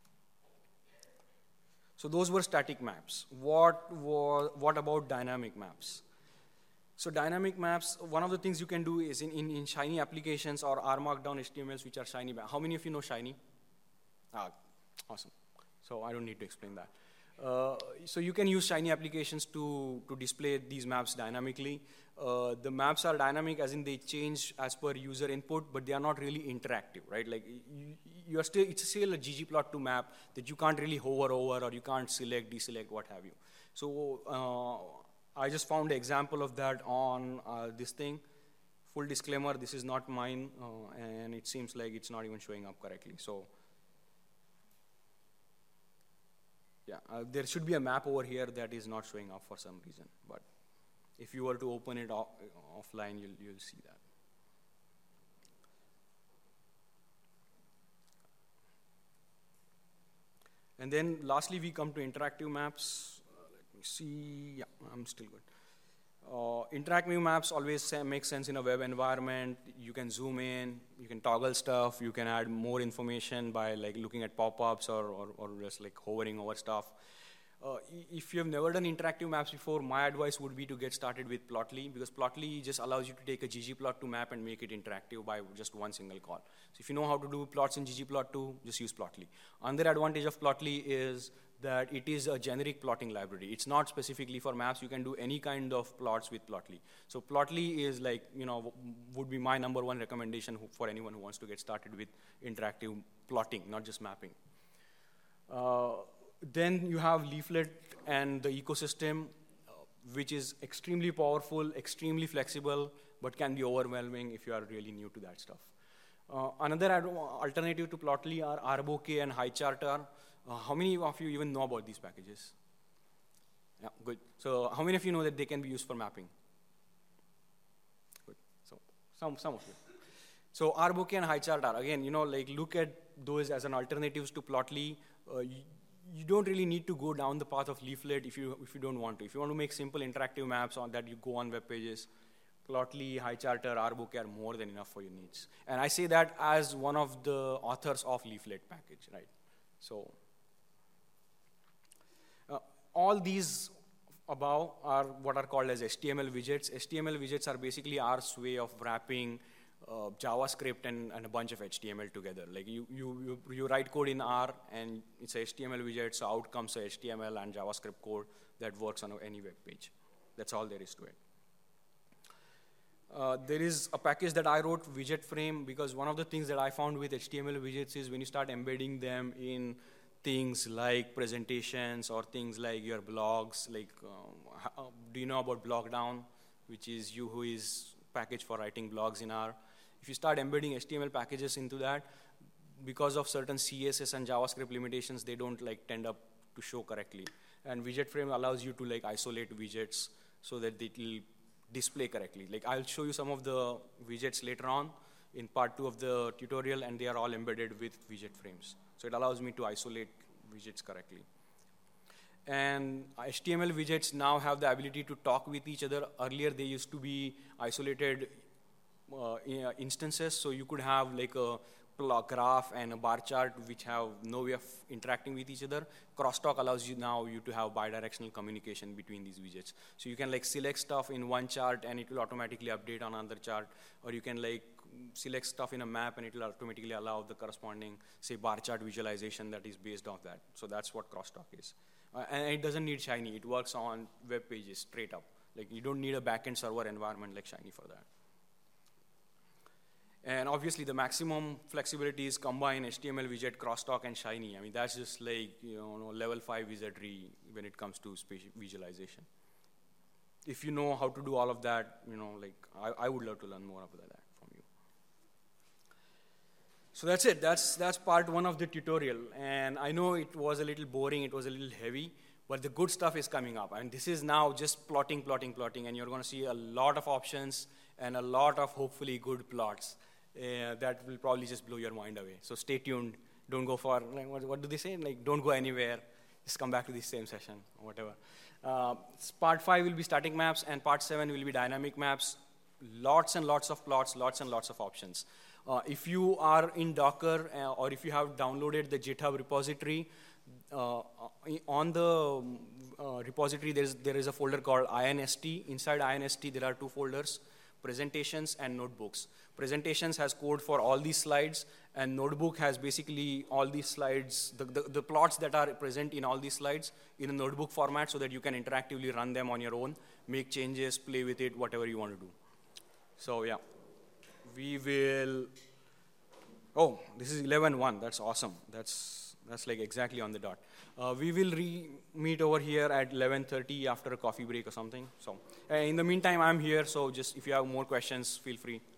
So those were static maps. What, was, what about dynamic maps? So dynamic maps, one of the things you can do is in, in, in Shiny applications or R Markdown H T M Ls which are Shiny. How many of you know Shiny? Ah, awesome. So I don't need to explain that. Uh, so you can use Shiny applications to, to display these maps dynamically. Uh, the maps are dynamic as in they change as per user input, but they are not really interactive, right? Like you, you are still, it's still a ggplot two map that you can't really hover over or you can't select, deselect, what have you. So uh, I just found an example of that on uh, this thing. Full disclaimer, this is not mine, uh, and it seems like it's not even showing up correctly. So yeah, uh, there should be a map over here that is not showing up for some reason, but if you were to open it off, offline, you'll, you'll see that. And then lastly, we come to interactive maps. Uh, let me see. Yeah, I'm still good. Uh, interactive maps always make sense in a web environment. You can zoom in, you can toggle stuff, you can add more information by like looking at pop-ups or, or, or just like hovering over stuff. Uh, if you have never done interactive maps before, my advice would be to get started with Plotly, because Plotly just allows you to take a ggplot two map and make it interactive by just one single call. So if you know how to do plots in ggplot two, just use Plotly. Another advantage of Plotly is that it is a generic plotting library. It's not specifically for maps. You can do any kind of plots with Plotly. So Plotly is like, you know, would be my number one recommendation for anyone who wants to get started with interactive plotting, not just mapping. Uh, Then you have Leaflet and the ecosystem, uh, which is extremely powerful, extremely flexible, but can be overwhelming if you are really new to that stuff. Uh, another alternative to Plotly are Arbokay and HighCharter. Uh, how many of you even know about these packages? Yeah, good. So how many of you know that they can be used for mapping? Good. So some, some of you. So Arbokay and HighCharter, again, you know, like look at those as an alternatives to Plotly. Uh, you, You don't really need to go down the path of Leaflet if you, if you don't want to. If you want to make simple interactive maps on that you go on web pages, Plotly, HighCharter, Arbokay are more than enough for your needs. And I say that as one of the authors of Leaflet package, right? So uh, all these above are what are called as H T M L widgets. H T M L widgets are basically R's way of wrapping Uh, JavaScript and, and a bunch of H T M L together. Like you, you, you, you write code in R and it's a H T M L widget, so out comes a H T M L and JavaScript code that works on any web page. That's all there is to it. Uh, there is a package that I wrote, Widget Frame, because one of the things that I found with H T M L widgets is when you start embedding them in things like presentations or things like your blogs, like um, how, do you know about Blogdown, which is you who is package for writing blogs in R. If you start embedding H T M L packages into that, because of certain C S S and JavaScript limitations, they don't like tend up to show correctly. And Widget Frame allows you to like isolate widgets so that it will display correctly. Like I'll show you some of the widgets later on in part two of the tutorial, and they are all embedded with widget frames. So it allows me to isolate widgets correctly. And H T M L widgets now have the ability to talk with each other. Earlier, they used to be isolated uh, instances, so you could have like a graph and a bar chart which have no way of interacting with each other. Crosstalk allows you now you to have bidirectional communication between these widgets. So you can like select stuff in one chart and it will automatically update on another chart, or you can like select stuff in a map and it will automatically allow the corresponding, say, bar chart visualization that is based off that. So that's what Crosstalk is. Uh, and it doesn't need Shiny. It works on web pages straight up. Like you don't need a backend server environment like Shiny for that. And obviously the maximum flexibility is combine H T M L widget, Crosstalk, and Shiny. I mean, that's just like, you know, level five wizardry when it comes to visualization. If you know how to do all of that, you know, like I, I would love to learn more about that from you. So that's it. That's, that's part one of the tutorial. And I know it was a little boring. It was a little heavy. But the good stuff is coming up. And this is now just plotting, plotting, plotting, and you're going to see a lot of options and a lot of hopefully good plots uh, that will probably just blow your mind away. So stay tuned. Don't go for, like, what, what do they say? Like, don't go anywhere. Just come back to this same session or whatever. Uh, part five will be static maps, and part seven will be dynamic maps. Lots and lots of plots, lots and lots of options. Uh, if you are in Docker uh, or if you have downloaded the GitHub repository, uh, on the uh, repository there is, there is a folder called I N S T. Inside I N S T there are two folders, presentations and notebooks. Presentations has code for all these slides, and notebook has basically all these slides, the, the, the plots that are present in all these slides in a notebook format so that you can interactively run them on your own, make changes, play with it, whatever you want to do. So yeah, we will, oh, this is eleven one, that's awesome. That's, that's like exactly on the dot. Uh, we will re meet over here at eleven thirty after a coffee break or something. So uh, in the meantime, I'm here, so just if you have more questions, feel free.